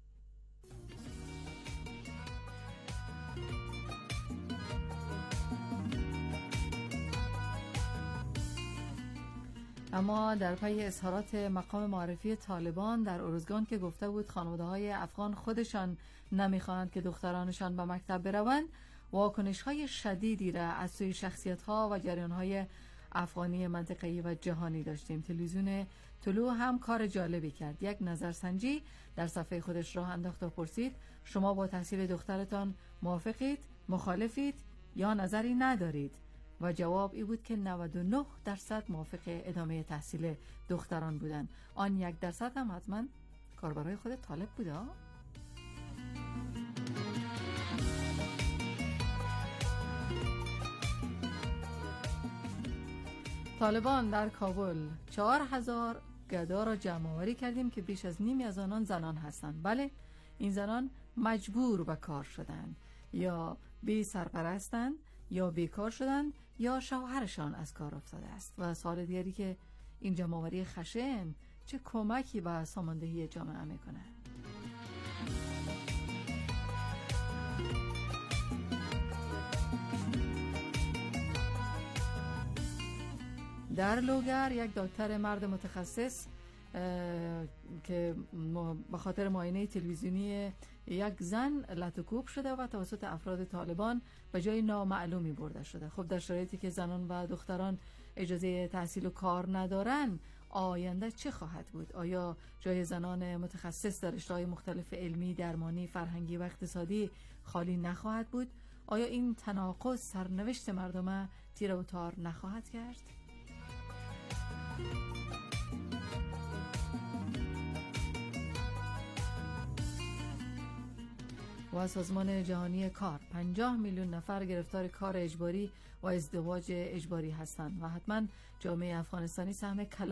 اما در پی اظهارات مقام معرفی طالبان در ارزگان که گفته بود خانواده‌های افغان خودشان نمیخواهند که دخترانشان به مکتب بروند، واکنش‌های شدیدی را از سوی شخصیت‌ها و جریان‌های افغانی منطقه‌ای و جهانی داشتیم. تلویزیون طلوع هم کار جالبی کرد. یک نظرسنجی در صفحه خودش راه انداخت و پرسید شما با تحصیل دخترتان موافقید، مخالفید یا نظری ندارید؟ و جواب این بود که 99% موافق ادامه تحصیل دختران بودند. آن 1% هم حتما کاربرای خود طالب بوده. طالبان در کابل 4000 گدا را جمع آوری کردیم که بیش از نیمی از آنان زنان هستند. بله، این زنان مجبور به کار شدند، یا بی سرپرستند، یا بیکار شدند، یا شوهرشان از کار افتاده است. و سوال دیگری که این جمع آوری خشن چه کمکی به ساماندهی جامعه میکنه؟ در لوگر یک دکتر مرد متخصص که به خاطر معاینه تلویزیونی یک زن لطوکوب شده و توسط افراد طالبان به جای نامعلومی برده شده. خب در شرایطی که زنان و دختران اجازه تحصیل و کار ندارن، آینده چه خواهد بود؟ آیا جای زنان متخصص در رشته‌های مختلف علمی، درمانی، فرهنگی و اقتصادی خالی نخواهد بود؟ آیا این تناقض سرنوشت مردم تیره و تار نخواهد کرد؟ و سازمان جهانی کار 50 میلیون نفر گرفتار کار اجباری و ازدواج اجباری هستند و حتما جامعه افغانستانی سهم کلان